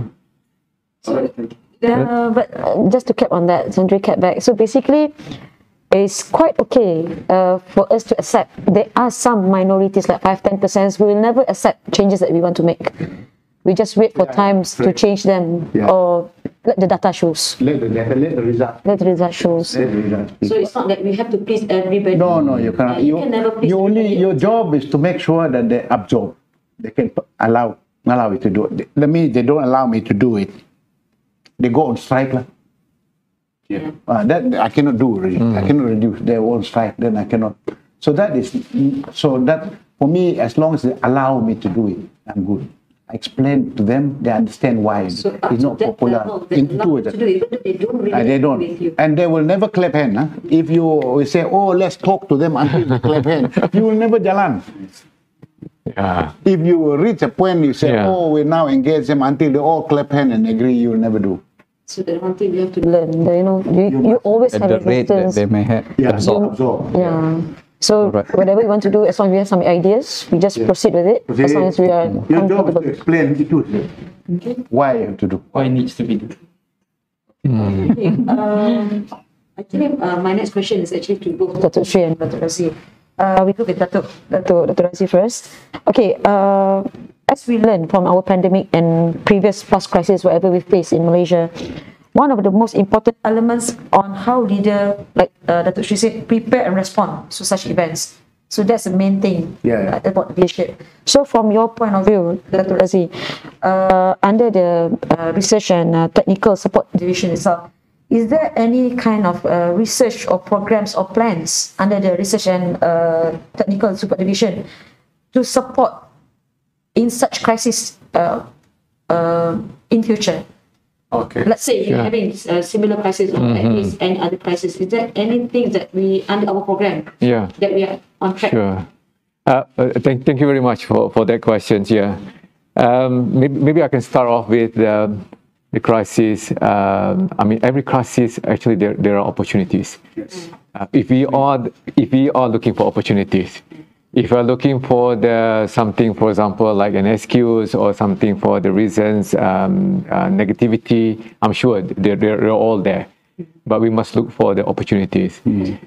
So, uh, but uh, just to cap on that, Sandri cap back. So basically, it's quite okay uh, for us to accept. There are some minorities, like five to ten percent, we will never accept changes that we want to make. We just wait for yeah, times right. to change them, yeah. or let the data shows. Let the data, let the result. Let the result shows. Let the result. So it's not that we have to please everybody. No, no, you cannot. You, you can never please you only, everybody. Your job is to make sure that they absorb. They can allow, allow it to do it. Let me, they don't allow me to do it. They go on strike. La. Yeah. Uh, that I cannot do really. Mm. I cannot reduce. They on strike, then I cannot. So that is, so that for me, as long as they allow me to do it, I'm good. I explain to them, they understand why so it's not popular. Into it. They don't, really uh, they don't. And they will never clap hand. Huh? If you say, oh, let's talk to them until they clap hand, you will never jalan. Yeah. If you reach a point, you say, yeah. oh, we now engage them until they all clap hand and agree, you will never do. So that one thing you have to learn. You know, you, you, you always at have the rate that they may have. Yeah, absorb. absorb. Yeah. So right. whatever you want to do, as long as we have some ideas, we just yeah. proceed with it. Proceed. As long as we are Your job is to explain it to okay. why you have to do. Why it needs to be done. Mm. Okay. Um, actually, uh, my next question is actually to both Datuk Sri and Datuk Razzie. Uh, we go with Datuk, Datuk, Datuk Razzie first. Okay. Uh, as we learn from our pandemic and previous past crises, whatever we faced in Malaysia, one of the most important elements on how leader, like uh, Datuk Sri said, prepare and respond to such events. So that's the main thing yeah. uh, about leadership. So from your point of view, Datuk Razzie, uh, under the uh, research and uh, technical support division itself, is there any kind of uh, research or programs or plans under the research and uh, technical support division to support in such crisis uh, uh, in future? Okay. Let's say you're yeah. having a similar crisis or mm-hmm. at least any other crisis. Is there anything that we, under our program, yeah. that we are on track? Sure. Uh, uh, thank, thank you very much for, for that question. Yeah. Um, maybe, maybe I can start off with um, the crisis, um, I mean, every crisis, actually, there, there are opportunities. Yes. Uh, if we are, if we are looking for opportunities, if we are looking for the something, for example, like an excuse or something for the reasons, um, uh, negativity, I'm sure they're, they're all there. But we must look for the opportunities.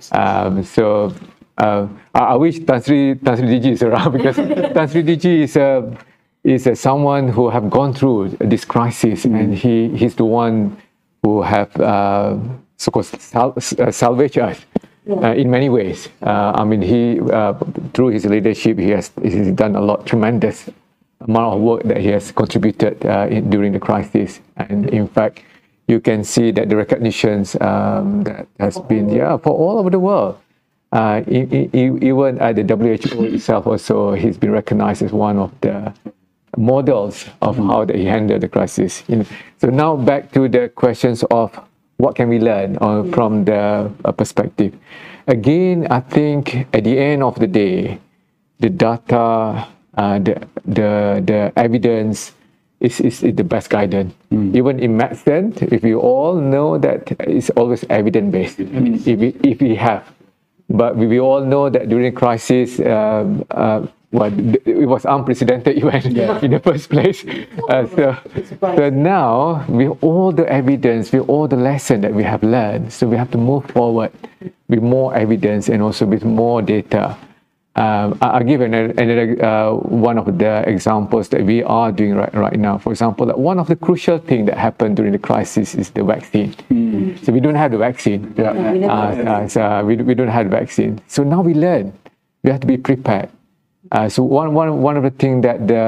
Um, so uh, I, I wish Tan Sri, Tan Sri D G is around, because Tan Sri D G is a is a someone who have gone through this crisis, and he he's the one who have uh, so called sal- uh, salvaged us uh, in many ways. Uh, I mean, he uh, through his leadership, he has he's done a lot, tremendous amount of work that he has contributed uh, in, during the crisis, and in fact, you can see that the recognitions um, that has been yeah for all over the world. Uh, e- e- even at the W H O itself, also he's been recognized as one of the models of how that he handled the crisis. You know, so now back to the questions of what can we learn uh, from the uh, perspective. Again, I think at the end of the day, the data, uh, the the the evidence is, is, is the best guidance. Mm. Even in medicine, if you all know that it's always evidence based. I mean, if we, if we have, but we, we all know that during crisis. Um, uh, Well, it was unprecedented event yeah. in the first place. Uh, so, so now, with all the evidence, with all the lesson that we have learned, so we have to move forward with more evidence and also with more data. Um, I, I'll give another, another uh, one of the examples that we are doing right, right now. For example, that one of the crucial things that happened during the crisis is the vaccine. Mm. So we don't have the vaccine. Yeah. Uh, uh, so we, we don't have the vaccine. So now we learn. We have to be prepared. Uh, so one, one, one of the things that the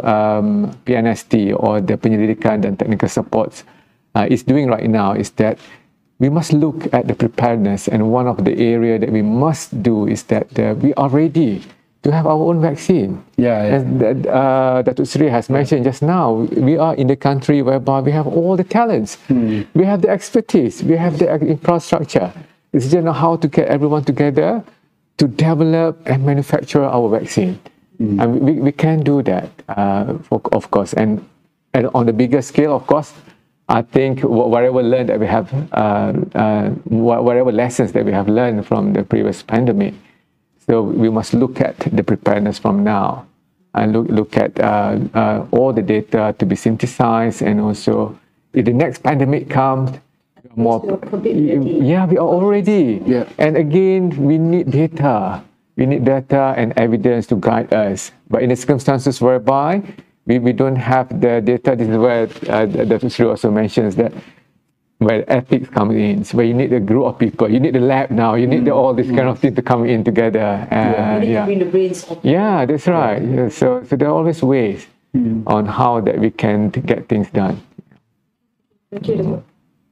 um, P N S T or the Penyelidikan dan Technical Supports uh, is doing right now is that we must look at the preparedness, and one of the area that we must do is that uh, we are ready to have our own vaccine. Yeah, yeah. As uh, Datuk Sri has mentioned just now, we are in the country whereby we have all the talents, hmm. we have the expertise, we have the infrastructure. It's just how to get everyone together to develop and manufacture our vaccine. Mm. And we, we can do that, uh, for, of course. And, and on the bigger scale, of course, I think whatever learned that we have, uh, uh, whatever lessons that we have learned from the previous pandemic, so we must look at the preparedness from now and look, look at uh, uh, all the data to be synthesized, and also if the next pandemic comes, more, yeah, we are already. Yeah. And again, we need data. We need data and evidence to guide us. But in the circumstances whereby we, we don't have the data, this is where uh, Datuk Sri also mentions that where ethics comes in, so where you need a group of people, you need the lab now, you need mm. the, all this mm. kind of thing to come in together. Uh, yeah, you need yeah. to bring the brains of yeah, that's right. Yeah. Yeah. So, so there are always ways mm. on how that we can get things done. Thank you.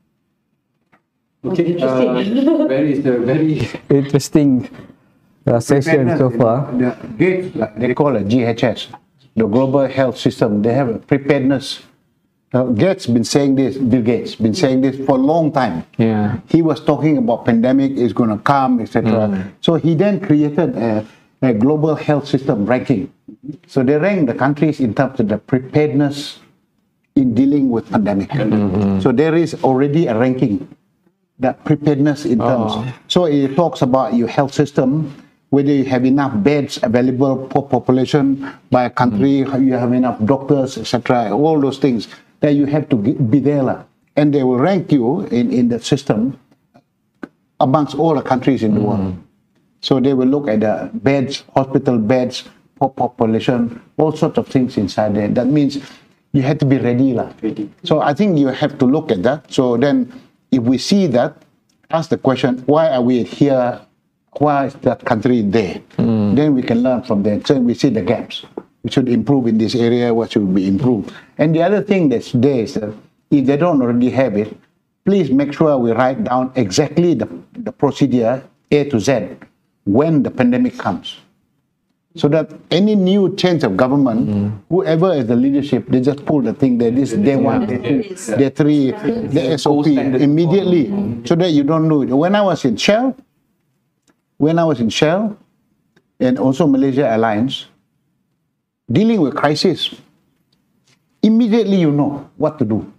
Okay, uh, very, uh, very interesting uh, session so far. The Gates, like they call it G H S, the Global Health System. They have a preparedness. Uh, Gates been saying this. Bill Gates been saying this for a long time. Yeah, he was talking about pandemic is going to come, et cetera. Mm. So he then created a, a global health system ranking. So they rank the countries in terms of the preparedness in dealing with pandemic. Mm-hmm. So there is already a ranking. That preparedness in terms. Oh. So it talks about your health system, whether you have enough beds available per population by a country, mm. you have enough doctors, et cetera. All those things that you have to be there, and they will rank you in, in the system amongst all the countries in the mm. world. So they will look at the beds, hospital beds, per population, all sorts of things inside there. That means you have to be ready, lah. Ready. So I think you have to look at that. So then, if we see that, ask the question, why are we here? Why is that country there? Mm. Then we can learn from there. So we see the gaps. We should improve in this area, what should be improved. And the other thing that's there is that if they don't already have it, please make sure we write down exactly the, the procedure A to Z when the pandemic comes. So that any new change of government, mm. whoever is the leadership, they just pull the thing there, this day one, day two, day three, the S O P immediately, so that you don't do it. When I was in Shell, when I was in Shell, and also Malaysia Airlines, dealing with crisis, immediately you know what to do.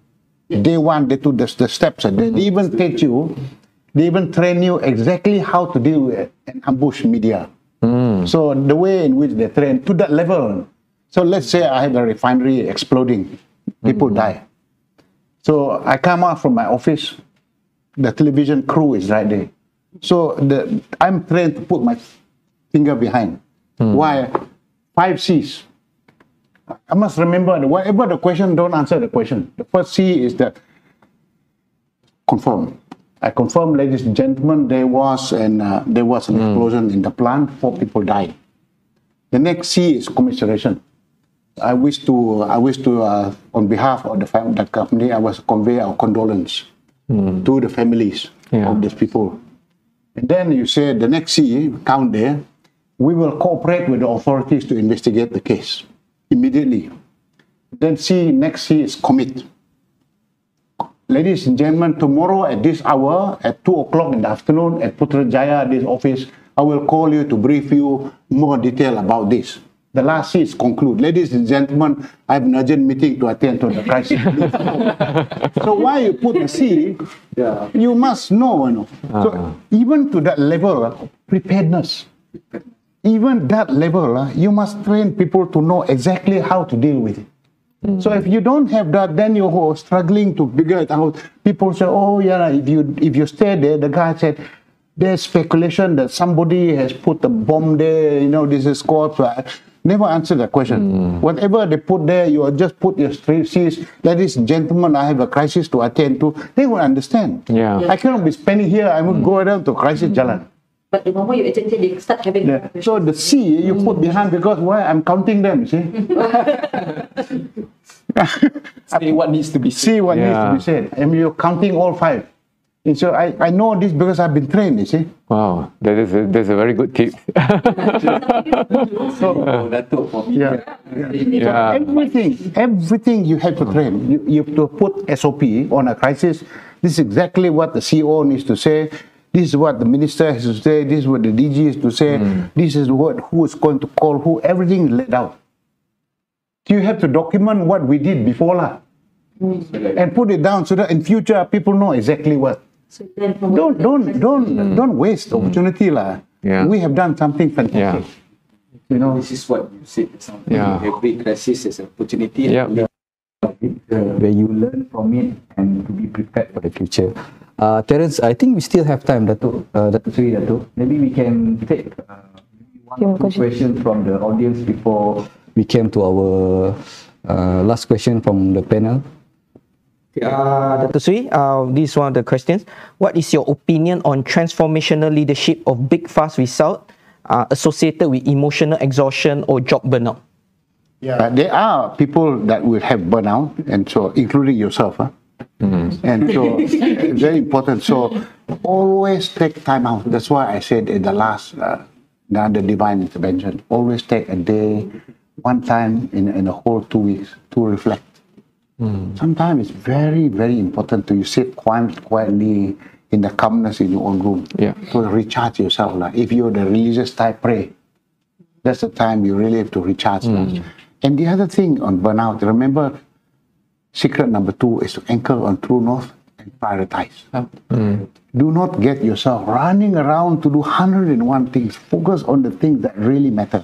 Day one, day two, the, the steps. They even teach you, they even train you exactly how to deal with an ambush media. So the way in which they train to that level. So let's say I have a refinery exploding, people die. So I come out from my office, the television crew is right there. So the I'm trained to put my finger behind. Why? Five C's. I must remember, that whatever the question, don't answer the question. The first C is that confirm. I confirm, ladies and gentlemen, there was an uh, there was an explosion in the plant. Four people died. The next C is commiseration. I wish to I wish to uh, on behalf of the family, the company, I was convey our condolence to the families Yeah. of these people. And then you say the next C, count there. We will cooperate with the authorities to investigate the case immediately. Then C, next C is commit. Ladies and gentlemen, tomorrow at this hour, at two o'clock in the afternoon at Putrajaya, this office, I will call you to brief you more detail about this. The last C is conclude. Ladies and gentlemen, I have an urgent meeting to attend to the crisis. So why you put a C, Yeah. you must know, you know. So even to that level, uh, preparedness. Even that level, uh, you must train people to know exactly how to deal with it. So if you don't have that, then you're struggling to figure it out. People say, oh yeah, if you if you stay there, the guy said, there's speculation that somebody has put a bomb there, you know, this is corpse. Never answer that question. Whatever they put there, you are just put your three C's. Ladies and gentlemen, I have a crisis to attend to. They will understand. Yeah. I cannot be spending here, I will go down to crisis jalan. But the moment you attend, they start having Yeah. So the C you put behind because why I'm counting them, you see. Say what needs to be said. See what needs to Yeah. be said. And you're counting all five. And so I, I know this because I've been trained, you see. Wow, that is a, that's a very good tip. So that took for me. Yeah. Yeah. Everything, everything you have to train. You, you have to put S O P on a crisis. This is exactly what the C O needs to say. This is what the minister has to say. This is what the D G has to say. This is what who is going to call who. Everything is laid out. You have to document what we did before lah, and put it down so that in future people know exactly what. Don't don't don't don't waste opportunity lah. Yeah. We have done something fantastic. Yeah. You know. This is what you said. Something. Yeah. Every crisis is an opportunity. Yeah. where you learn from it and to be prepared for the future. Uh, Terence, I think we still have time, Datuk, uh, Datuk Sri, Datuk. Maybe we can take uh, maybe one Few or more two questions. questions from the audience before we came to our uh, last question from the panel. Uh, Doctor Sri, uh, this is one of the questions. What is your opinion on transformational leadership of big fast result uh, associated with emotional exhaustion or job burnout? Yeah, there are people that will have burnout, and so including yourself, huh? And so it's very important. So always take time out. That's why I said in the last, uh, the divine intervention, always take a day, one time in in a whole two weeks to reflect. Sometimes it's very very important to you sit quiet, quietly in the calmness in your own room. Yeah. To recharge yourself. Like if you're the religious type, pray. That's the time you really have to recharge. And the other thing on burnout, remember, secret number two is to anchor on true north and prioritize. Do not get yourself running around to do one hundred and one things. Focus on the things that really matter.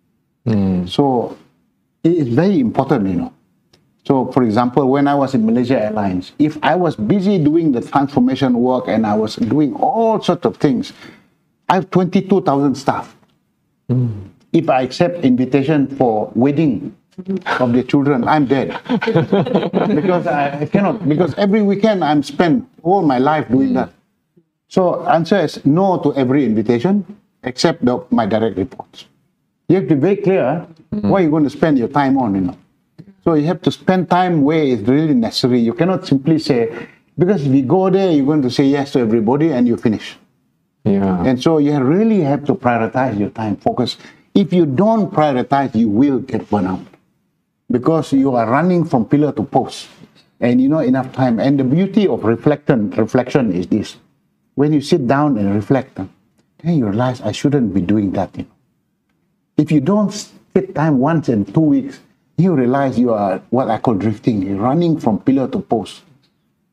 So it is very important, you know. So, for example, when I was in Malaysia Airlines, if I was busy doing the transformation work and I was doing all sorts of things, I have twenty-two thousand staff. If I accept invitation for wedding of the children, I'm dead. Because I, I cannot, because every weekend I'm spent all my life doing that. So answer is no to every invitation except the, my direct reports. You have to be very clear what you're going to spend your time on, you know. So you have to spend time where it's really necessary. You cannot simply say, because if you go there, you're going to say yes to everybody and you finish. Yeah. And so you really have to prioritize your time, focus. If you don't prioritize, you will get burnout because you are running from pillar to post and you know enough time. And the beauty of reflection, reflection is this. When you sit down and reflect, then you realize I shouldn't be doing that. You know. If you don't sit time once in two weeks, you realize you are what I call drifting. You're running from pillar to post.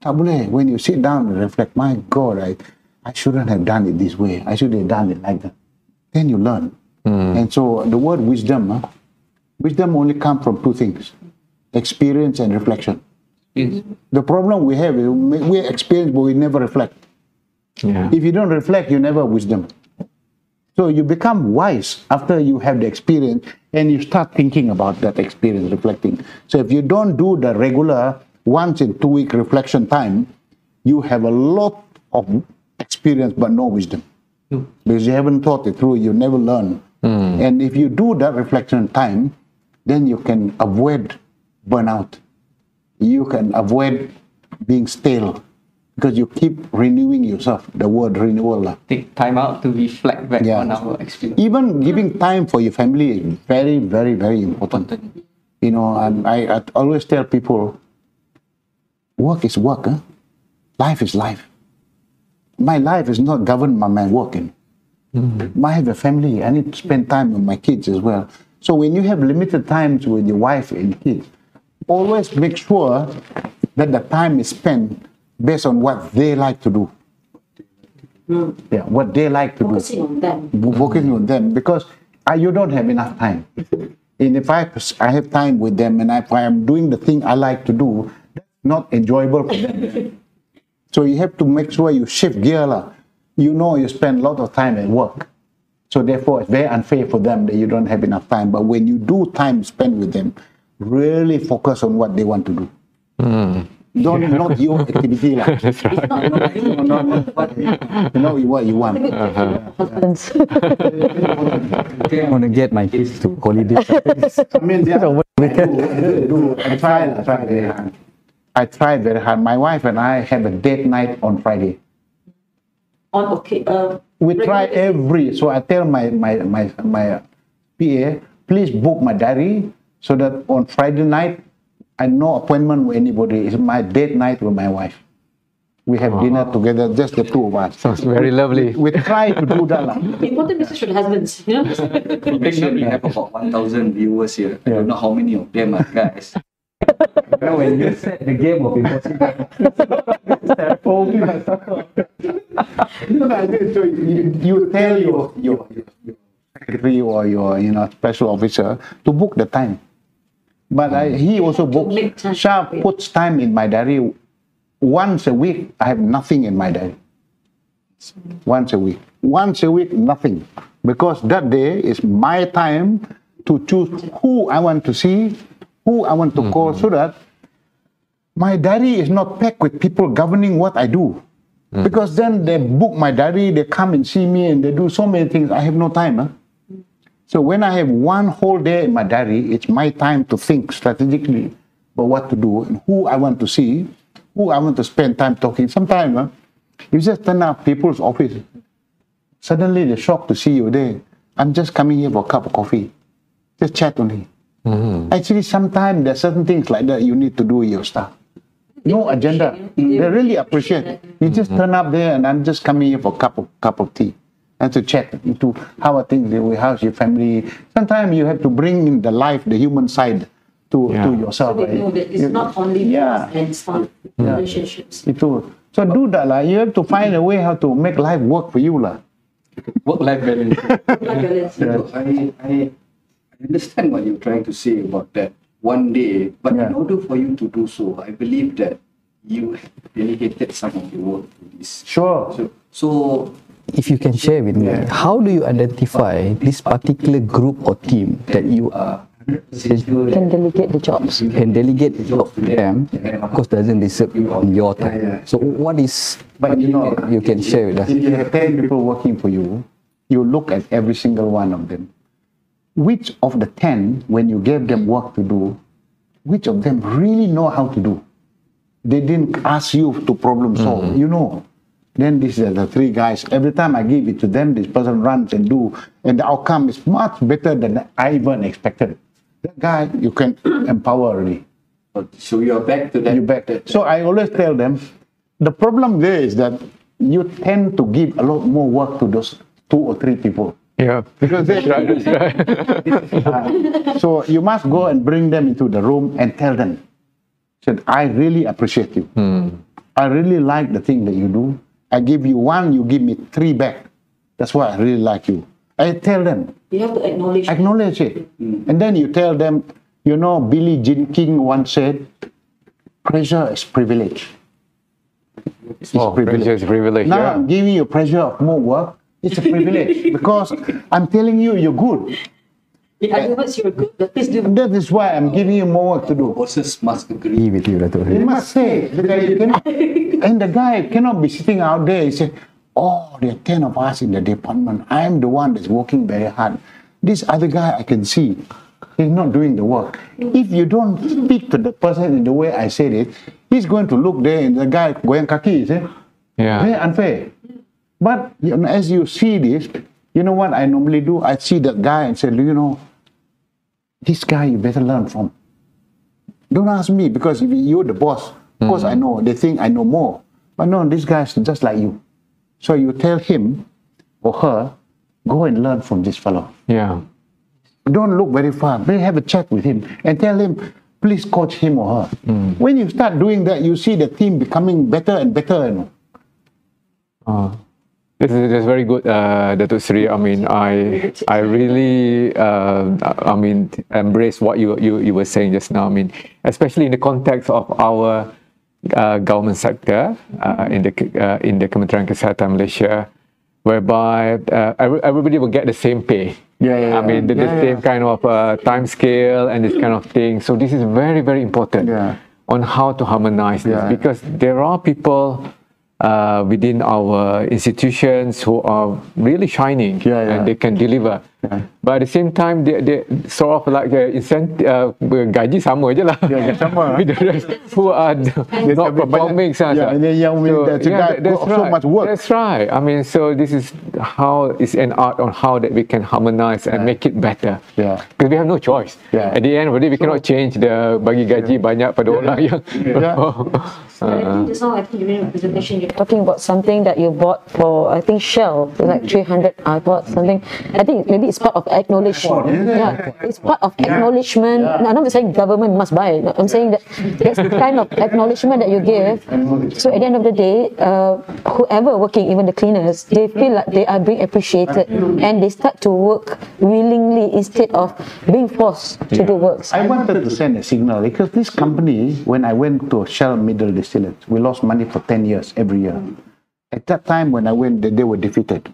Tak boleh. When you sit down and reflect, my God, I, I shouldn't have done it this way. I should have done it like that. Then you learn. And so the word wisdom, huh? wisdom only comes from two things: experience and reflection. Yes. The problem we have is we experience, but we never reflect. Yeah. If you don't reflect, you never wisdom. So you become wise after you have the experience and you start thinking about that experience, reflecting. So if you don't do the regular once in two week reflection time, you have a lot of experience but no wisdom. Because you haven't thought it through, you never learn. And if you do that reflection time, then you can avoid burnout. You can avoid being stale because you keep renewing yourself. The word renewal. lah. Take time out to reflect back Yeah. on our experience. Even giving time for your family is very, very, very important. You know, and I, I always tell people, work is work. Huh? Life is life. My life is not governed by my work. You know? I have a family. I need to spend time with my kids as well. So when you have limited times with your wife and kids, always make sure that the time is spent based on what they like to do. Yeah, what they like to Focusing do. on them. Focusing on them, because uh, you don't have enough time. And if I, I have time with them and if I am doing the thing I like to do, that's not enjoyable for them. So you have to make sure you shift gear. lah. You know you spend a lot of time at work. So therefore, it's very unfair for them that you don't have enough time. But when you do time spent with them, really focus on what they want to do. Don't not your activity. lah. That's right. No, no, no, what, you know what you want. Husbands. I want to get my kids to holiday. I mean, yeah, I do, I do. I try, I try very hard. I try very hard. My wife and I have a date night on Friday. On okay. Uh, We try every, so I tell my, my, my, my P A, please book my diary so that on Friday night, I no appointment with anybody. It's my date night with my wife. We have dinner together, just the two of us. Sounds very lovely. We try to do that. lah. important message for the husbands. You know. Make we have about one thousand viewers here. I don't know how many of them are guys. You know, when you said the game of impossible, So you, you tell your, your, your secretary or your you know special officer to book the time. But I, he also books. make time. Shah puts time in my diary. Once a week, I have nothing in my diary. Once a week. Once a week, nothing. Because that day is my time to choose who I want to see, who I want to call, so that my diary is not packed with people governing what I do. Because then they book my diary, they come and see me, and they do so many things. I have no time. Huh? So when I have one whole day in my diary, it's my time to think strategically about what to do and who I want to see, who I want to spend time talking. Sometimes huh, you just turn up people's office. Suddenly they're shocked to see you there. I'm just coming here for a cup of coffee. Just chat only. Actually, sometimes there's certain things like that you need to do with your staff. No agenda. They really appreciate it. You just turn up there and I'm just coming here for a cup of, cup of tea. And to chat into how are things, how's your family. Sometimes you have to bring in the life, the human side to, Yeah. to yourself. They Right? know that it's You- not only Yeah. boss and staff relationships. Itu. So do that lah. You have to find a way how to make life work for you lah. work-life balance. Balance. So I, I understand what you're trying to say about that one day, but Yeah. in order for you to do so, I believe that you delegated some of your work to this. Sure. So, so If you can share with me, how do you identify this particular group or team that you are essential Can delegate the jobs. you can delegate the job to them, and of course doesn't deserve you on your time. So what is But you know, you can share with us? if you have ten people working for you, you look at every single one of them. Which of the ten, when you gave them work to do, which of them really know how to do? They didn't ask you to problem solve, you know. Then these are the three guys. Every time I give it to them, this person runs and do, and the outcome is much better than I even expected. That guy, you can empower already. so you're back to that. You back. So I always tell them, the problem there is that you tend to give a lot more work to those two or three people. Yeah. Because they, Right, that's right. Uh, so you must go and bring them into the room and tell them, said, I really appreciate you. I really like the thing that you do. I give you one, you give me three back. That's why I really like you. I tell them, You have to acknowledge. acknowledge it. And then you tell them, you know, Billie Jean King once said, pressure is privilege. It's Oh, pressure is privilege, Now yeah. I'm giving you pressure of more work. It's a privilege because I'm telling you you're good. In other words, you're good, but please do. That is why I'm giving you more work to do. Bosses must agree with you, Dato' You Sri. must say, the guy, you cannot, and the guy cannot be sitting out there and say, oh, there are ten of us in the department. I'm the one that's working very hard. This other guy I can see, he's not doing the work. If you don't speak to the person in the way I said it, he's going to look there and the guy going kaki, see? Yeah. Very unfair. But you know, as you see this, you know what I normally do? I see that guy and say, you know, this guy you better learn from. Don't ask me because if you're the boss. Of course I know. They think I know more. But no, this guy's just like you. So you tell him or her, go and learn from this fellow. Yeah. Don't look very far. Maybe have a chat with him and tell him, please coach him or her. When you start doing that, you see the team becoming better and better. You know. Uh, this is that's very good, uh, Dato' Sri. I mean, I I really, uh, I mean, embrace what you, you you were saying just now. I mean, especially in the context of our uh, government sector uh, in the uh, in the Kementerian Kesihatan Malaysia, whereby uh, every- everybody will get the same pay. Yeah, yeah, I mean, the, the yeah, same yeah. kind of uh, time scale and this kind of thing. So this is very very important Yeah. on how to harmonize this Yeah. because there are people uh, within our institutions who are really shining Yeah, yeah. and they can deliver. But at the same time, they, they sort of like uh, incent, uh, gaji sama je lah. Yeah, sama. With the rest who are not performing. Yeah, and then young men, that's a guy that- that's got so right. much work. That's right. I mean, so this is how it's an art on how that we can harmonize and make it better. Yeah. Because we have no choice. Yeah. At the end of the day, we cannot change the bagi gaji banyak pada orang yang I think just now, I think during the presentation, you're talking about something that you bought for, I think, Shell, like three hundred. I bought something. I think maybe it's part of acknowledgement. Yeah, it's part of acknowledgement. No, I'm not saying government must buy. No, I'm saying that that's the kind of acknowledgement that you give. So at the end of the day, uh, whoever working, even the cleaners, they feel like they are being appreciated and they start to work willingly instead of being forced to do works. I wanted to send a signal because this company, when I went to Shell Middle Distillate, we lost money for ten years every year. At that time, when I went, they, they were defeated.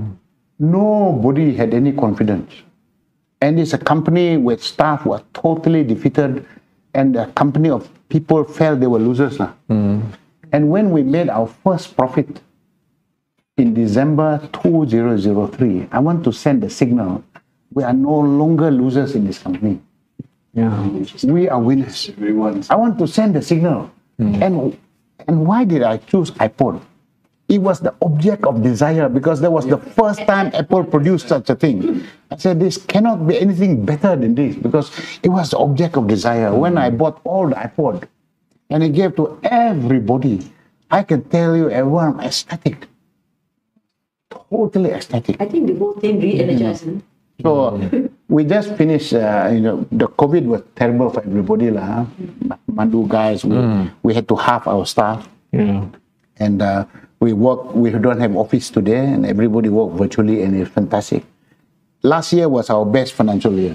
Nobody had any confidence. And it's a company where staff were totally defeated and a company of people felt they were losers. lah. And when we made our first profit in December two thousand three, I want to send a signal. We are no longer losers in this company. yeah. We are winners. Everyone's I want to send a signal. And and why did I choose iPod? It was the object of desire because that was the first time Apple produced such a thing. I said, this cannot be anything better than this because it was the object of desire. When I bought all the iPod and I gave to everybody, I can tell you everyone ecstatic. Totally ecstatic. I think the whole thing re-energized. So we just finished, uh, you know, the COVID was terrible for everybody. lah. huh? Mandu guys, we, we had to halve our staff. Yeah. And uh, we work, we don't have office today and everybody work virtually and it's fantastic. Last year was our best financial year.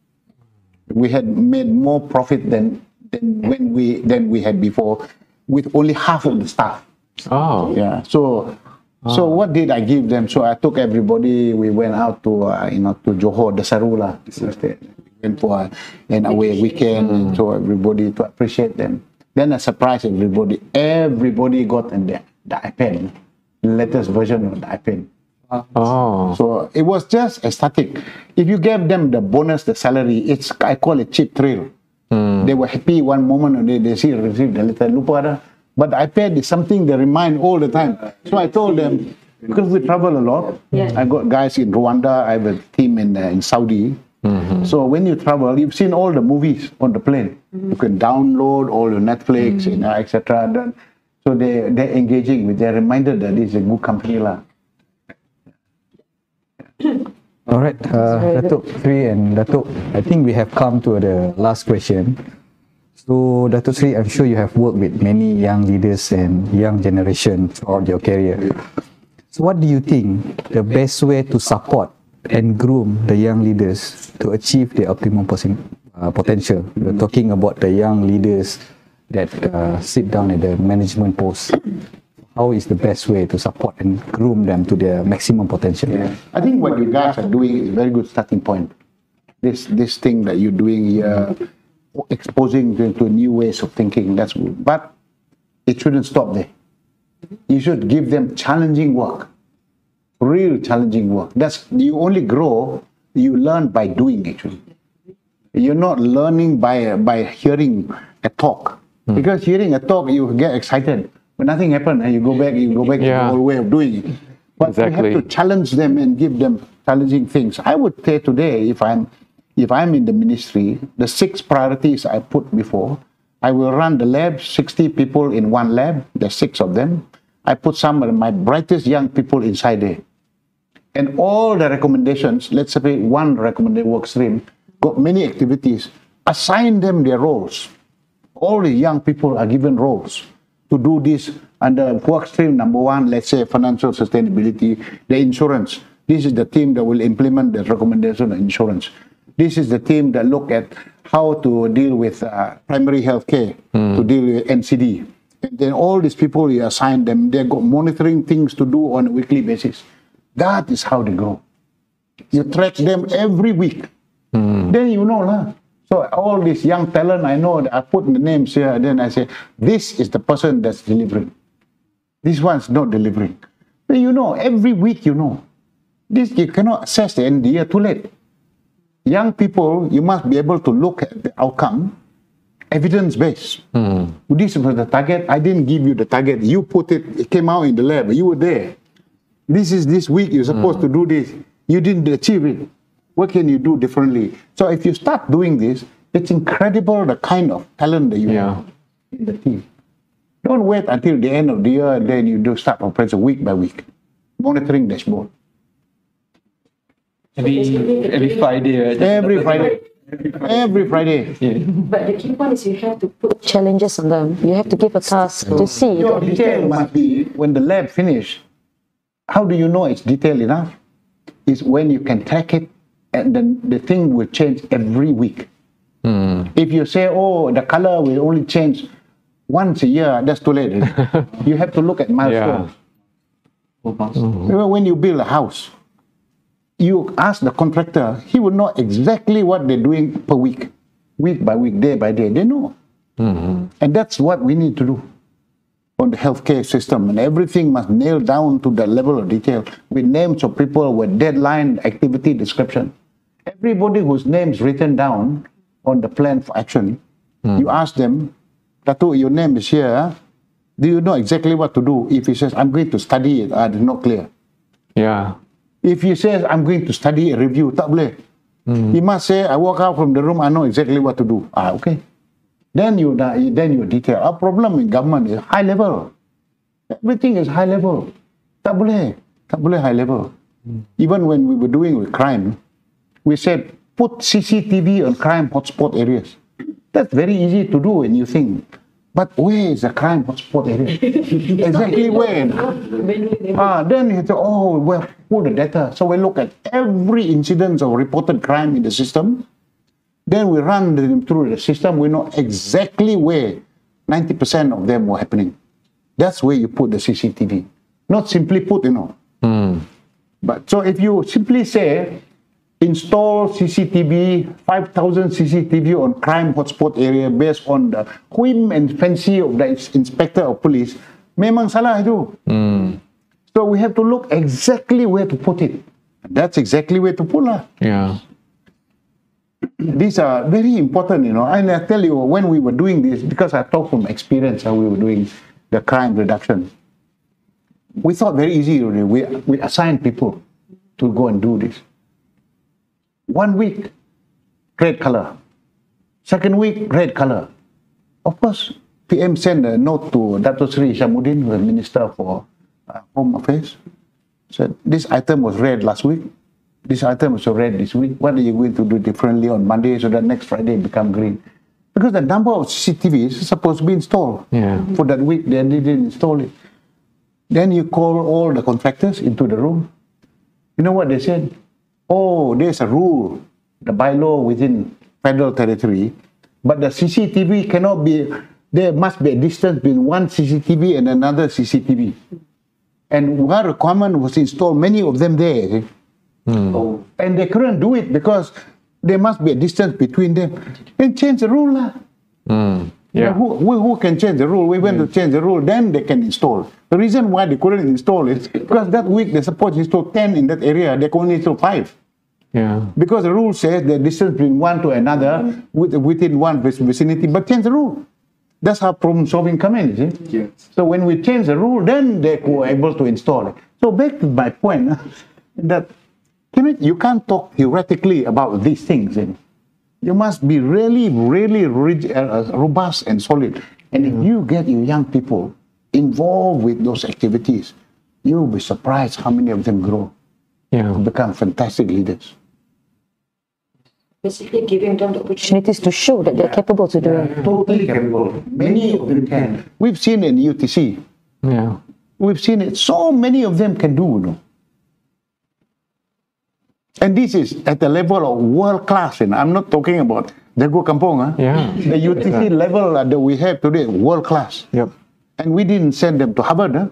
We had made more profit than, than when we than we had before with only half of the staff. Oh. Yeah. So, so what did I give them? So I took everybody. We went out to uh, you know to Johor, Desaru lah. We went for uh, an away weekend, and so everybody to appreciate them. Then I surprised everybody. Everybody got in the, the iPad, the latest version of the iPad. Oh. So it was just ecstatic. If you gave them the bonus, the salary, it's I call it cheap thrill. They were happy one moment and they, they see received the letter. Lupa dah. But the iPad is something they remind all the time. So I told them, because we travel a lot, I got guys in Rwanda, I have a team in, uh, in Saudi. So when you travel, you've seen all the movies on the plane. You can download all your Netflix, you know, et cetera. So they, they're engaging with, they're reminded that this is a good company. lah. All right, uh, Datuk Sri and Datuk, I think we have come to the last question. So, Dato Sri, I'm sure you have worked with many young leaders and young generation throughout your career. So, what do you think the best way to support and groom the young leaders to achieve their optimum posi- uh, potential? We're talking about the young leaders that uh, sit down at the management post. How is the best way to support and groom them to their maximum potential? Yeah. I think what you guys are doing is a very good starting point. This this thing that you're doing here, exposing them to new ways of thinking, that's good. But it shouldn't stop there. You should give them challenging work, real challenging work. That's, you only grow, you learn by doing actually. You're not learning by by hearing a talk. Hmm. Because hearing a talk, you get excited. When nothing happened, and you go back, you go back Yeah. to the old way of doing it. But Exactly. you have to challenge them and give them challenging things. I would say today, if I'm if I'm in the ministry, the six priorities I put before, I will run the lab, sixty people in one lab, there's six of them. I put some of my brightest young people inside there. And all the recommendations, let's say one recommended work stream, got many activities, assign them their roles. All the young people are given roles to do this under work stream number one, let's say financial sustainability, the insurance. This is the team that will implement the recommendation of insurance. This is the team that look at how to deal with uh, primary health care, mm. to deal with N C D. And then all these people, you assign them, they got monitoring things to do on a weekly basis. That is how they grow. You track them every week. Mm. Then you know, lah. So all this young talent, I know, I put the names here, and then I say, this is the person that's delivering. This one's not delivering. Then you know, every week you know. This, you cannot assess the end of the year, too late. Young people, you must be able to look at the outcome, evidence-based. Mm. This was the target. I didn't give you the target. You put it, it came out in the lab. You were there. This is this week, you're supposed mm. to do this. You didn't achieve it. What can you do differently? So if you start doing this, it's incredible the kind of talent that you yeah. have in the team. Don't wait until the end of the year and then you do start operation week by week. Monitoring dashboard. Every, every Friday. Right? Every Friday. Every Friday. Yeah. But the key one is you have to put challenges on them. You have to give a task to see. Your detail must be, when the lab finish, how do you know it's detailed enough? Is when you can track it and then the thing will change every week. Mm. If you say, oh, the color will only change once a year, that's too late. You have to look at milestones. Yeah. Mm-hmm. When you build a house, you ask the contractor, he will know exactly what they're doing per week, week by week, day by day. They know. Mm-hmm. And that's what we need to do on the healthcare system. And everything must nail down to the level of detail with names of people, with deadline, activity description. Everybody whose name is written down on the plan for action, mm. you ask them, Dato, your name is here. Do you know exactly what to do? If he says, I'm going to study it, ah, it's not clear. Yeah. If he says, I'm going to study a review, tak boleh. Mm. He must say, I walk out from the room, I know exactly what to do. Ah, okay. Then you then you detail. Our problem in government is high level. Everything is high level. Tak boleh. Tak boleh high level. Mm. Even when we were doing with crime, we said, put C C T V on crime hotspot areas. That's very easy to do when you think. But where is the crime hotspot area? Exactly where? Ah, then you say, oh, well, pull the data. So we look at every incident of reported crime in the system. Then we run them through the system. We know exactly where ninety percent of them were happening. That's where you put the C C T V. Not simply put, you know. Mm. But so if you simply say, install C C T V, five thousand C C T V on crime hotspot area based on the whim and fancy of the inspector of police, memang salah itu. Mm. So we have to look exactly where to put it. That's exactly where to put lah. Yeah. These are very important, you know. And I tell you, when we were doing this, because I talk from experience how we were doing the crime reduction, we thought very easy. Really. We, we assigned people to go and do this. One week, red color. Second week, red color. Of course, P M sent a note to Dato Sri Hishamuddin, the Minister for uh, Home Affairs. Said, this item was red last week. This item was red this week. What are you going to do differently on Monday so that next Friday become green? Because the number of C C T Vs is supposed to be installed. Yeah. For that week, they didn't install it. Then you call all the contractors into the room. You know what they said? Oh, there's a rule, the bylaw within federal territory, but the C C T V cannot be, there must be a distance between one C C T V and another C C T V. And one requirement was installed, many of them there. Oh. And they couldn't do it because there must be a distance between them. Then change the rule. Lah. Mm. You know, Yeah. who, who, who can change the rule? We went to change the rule, then they can install. The reason why they couldn't install is because that week they're supposed to install ten in that area, they could only install five. Yeah. Because the rule says the distance between one to another with, within one vic- vicinity, but change the rule. That's how problem solving come in, you see? Yes. So when we change the rule, then they were able to install it. So back to my point, that can it, you can't talk theoretically about these things. eh. You must be really, really rig- uh, robust and solid. And if you get your young people involved with those activities, you'll be surprised how many of them grow Yeah. to become fantastic leaders. Basically giving them the opportunities to show that they're capable to do it. Totally capable. Many of them can. We've seen in U T C. Yeah. We've seen it. So many of them can do, you know. And this is at the level of world class. And I'm not talking about Jago Kampung. Huh? Yeah. The U T C level uh, that we have today, world class. Yep. And we didn't send them to Harvard. Huh?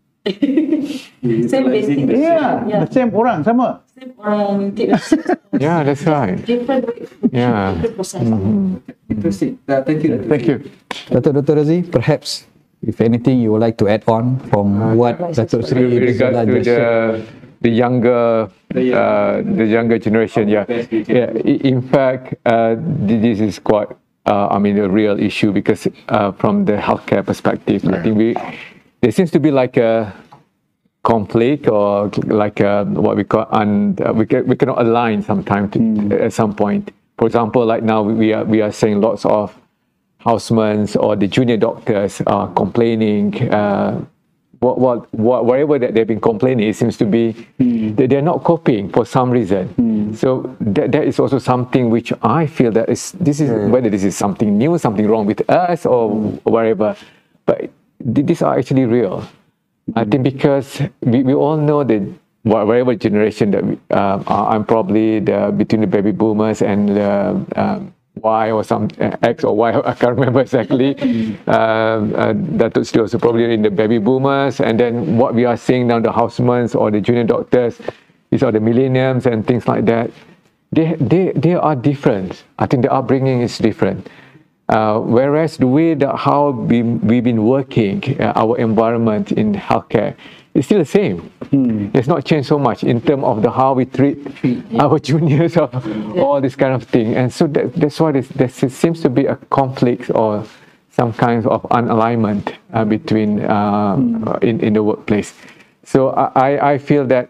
Same basic. Yeah, the same orang sama. Same orang, Yeah, that's right. different Yeah. process. Interesting. Uh, thank you. Thank you. Doctor Doctor Razi, perhaps if anything you would like to add on from what Datuk Sri With regard Rizala to just shared. the the younger uh, the younger generation, yeah, yeah. i- In fact, uh, th- this is quite, uh, I mean, a real issue because uh, from the healthcare perspective, I think we there seems to be like a conflict or like a, what we call un, uh, we can, we cannot align sometime to, at some point. For example, like now we are we are seeing lots of housemen or the junior doctors are complaining. Uh, what, what, what, whatever that they've been complaining, it seems to be that they're not coping for some reason. So that, that is also something which I feel that is this is whether this is something new, something wrong with us or whatever, but th- these are actually real. I think because we, we all know that wha- whatever generation that we, uh, I'm probably the between the baby boomers and the um, Y or some uh, X or Y, I can't remember exactly. um, uh, Datuk Sri also probably in the baby boomers, and then what we are seeing now, the housemen or the junior doctors, these are the millenniums and things like that. They they they are different. I think the upbringing is different. Uh, whereas the way that how we, we've been working, uh, our environment in healthcare, is still the same. It's not changed so much in terms of the how we treat our juniors or all this kind of thing. And so that, that's why there's, there seems to be a conflict or some kind of unalignment uh, between uh, in, in the workplace. So I, I feel that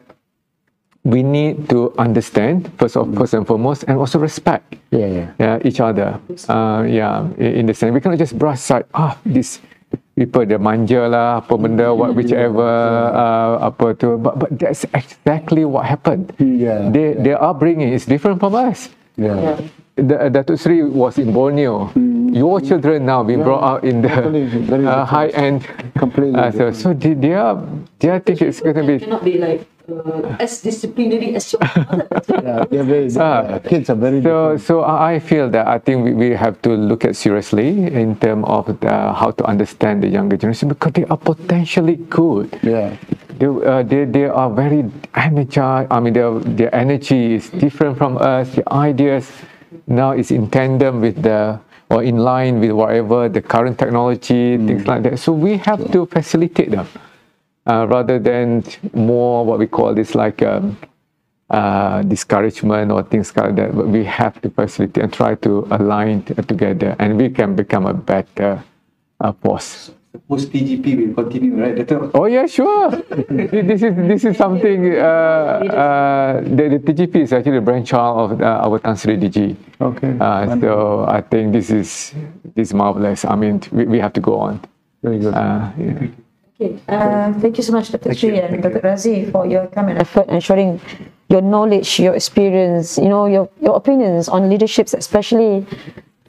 we need to understand first of first and foremost, and also respect Yeah, yeah. yeah, each other. Uh, yeah, in in the sense we cannot just brush aside. Ah, this people dia manja lah, apa benda, what whichever, uh, apa tu. But but that's exactly what happened. Yeah, They, their upbringing is different from us. Yeah. The, Datuk Sri was in Borneo. Your children now being brought up in the totally, very uh, different. high end. Completely Uh, so so they, they are they are think it's going to be. Cannot be like uh, as disciplinary as your father. Yeah, they're very, Ah. kids are very So, different. so I feel that I think we, we have to look at seriously in terms of the, how to understand the younger generation because they are potentially good. Yeah. They, uh, they, they are very energized. I mean, their, their energy is different from us. The ideas now is in tandem with the, or in line with whatever the current technology, things like that. So we have to facilitate them uh, rather than more what we call this like um, uh, discouragement or things like that. But we have to facilitate and try to align t- together, and we can become a better uh, force. Post T G P will continue, right? Dato'? Oh yeah, sure. this is this is something. Uh, uh, the, the T G P is actually a brainchild of uh, our Tan Sri D G. Okay. Uh, so I think this is this is marvelous. I mean, we, we have to go on. Very good. Uh, yeah. Okay, uh, thank you so much, Doctor Sri and Doctor Razi, for your time and effort and sharing your knowledge, your experience, you know, your, your opinions on leaderships, especially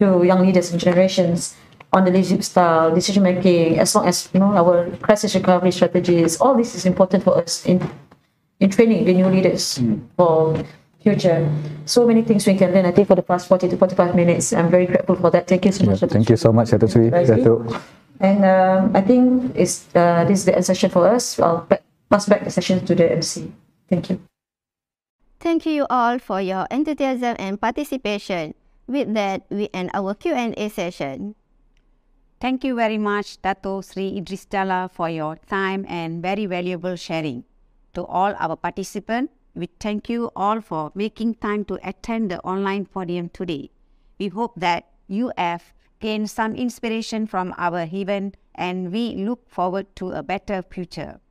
to young leaders and generations on the leadership style, decision making, as long as you know our crisis recovery strategies. All this is important for us in in training the new leaders for future. So many things we can learn. I think for the past forty to forty-five minutes, I'm very grateful for that. Thank you so Yeah, much. Datuk thank you so much, Datuk Sri. Sri. Datuk. And um, I think it's, uh, this is the end session for us. I'll pa- pass back the session to the M C. Thank you. Thank you all for your enthusiasm and participation. With that, we end our Q and A session. Thank you very much, Dato Sri Idris Dalla, for your time and very valuable sharing. To all our participants, we thank you all for making time to attend the online podium today. We hope that you have gained some inspiration from our event, and we look forward to a better future.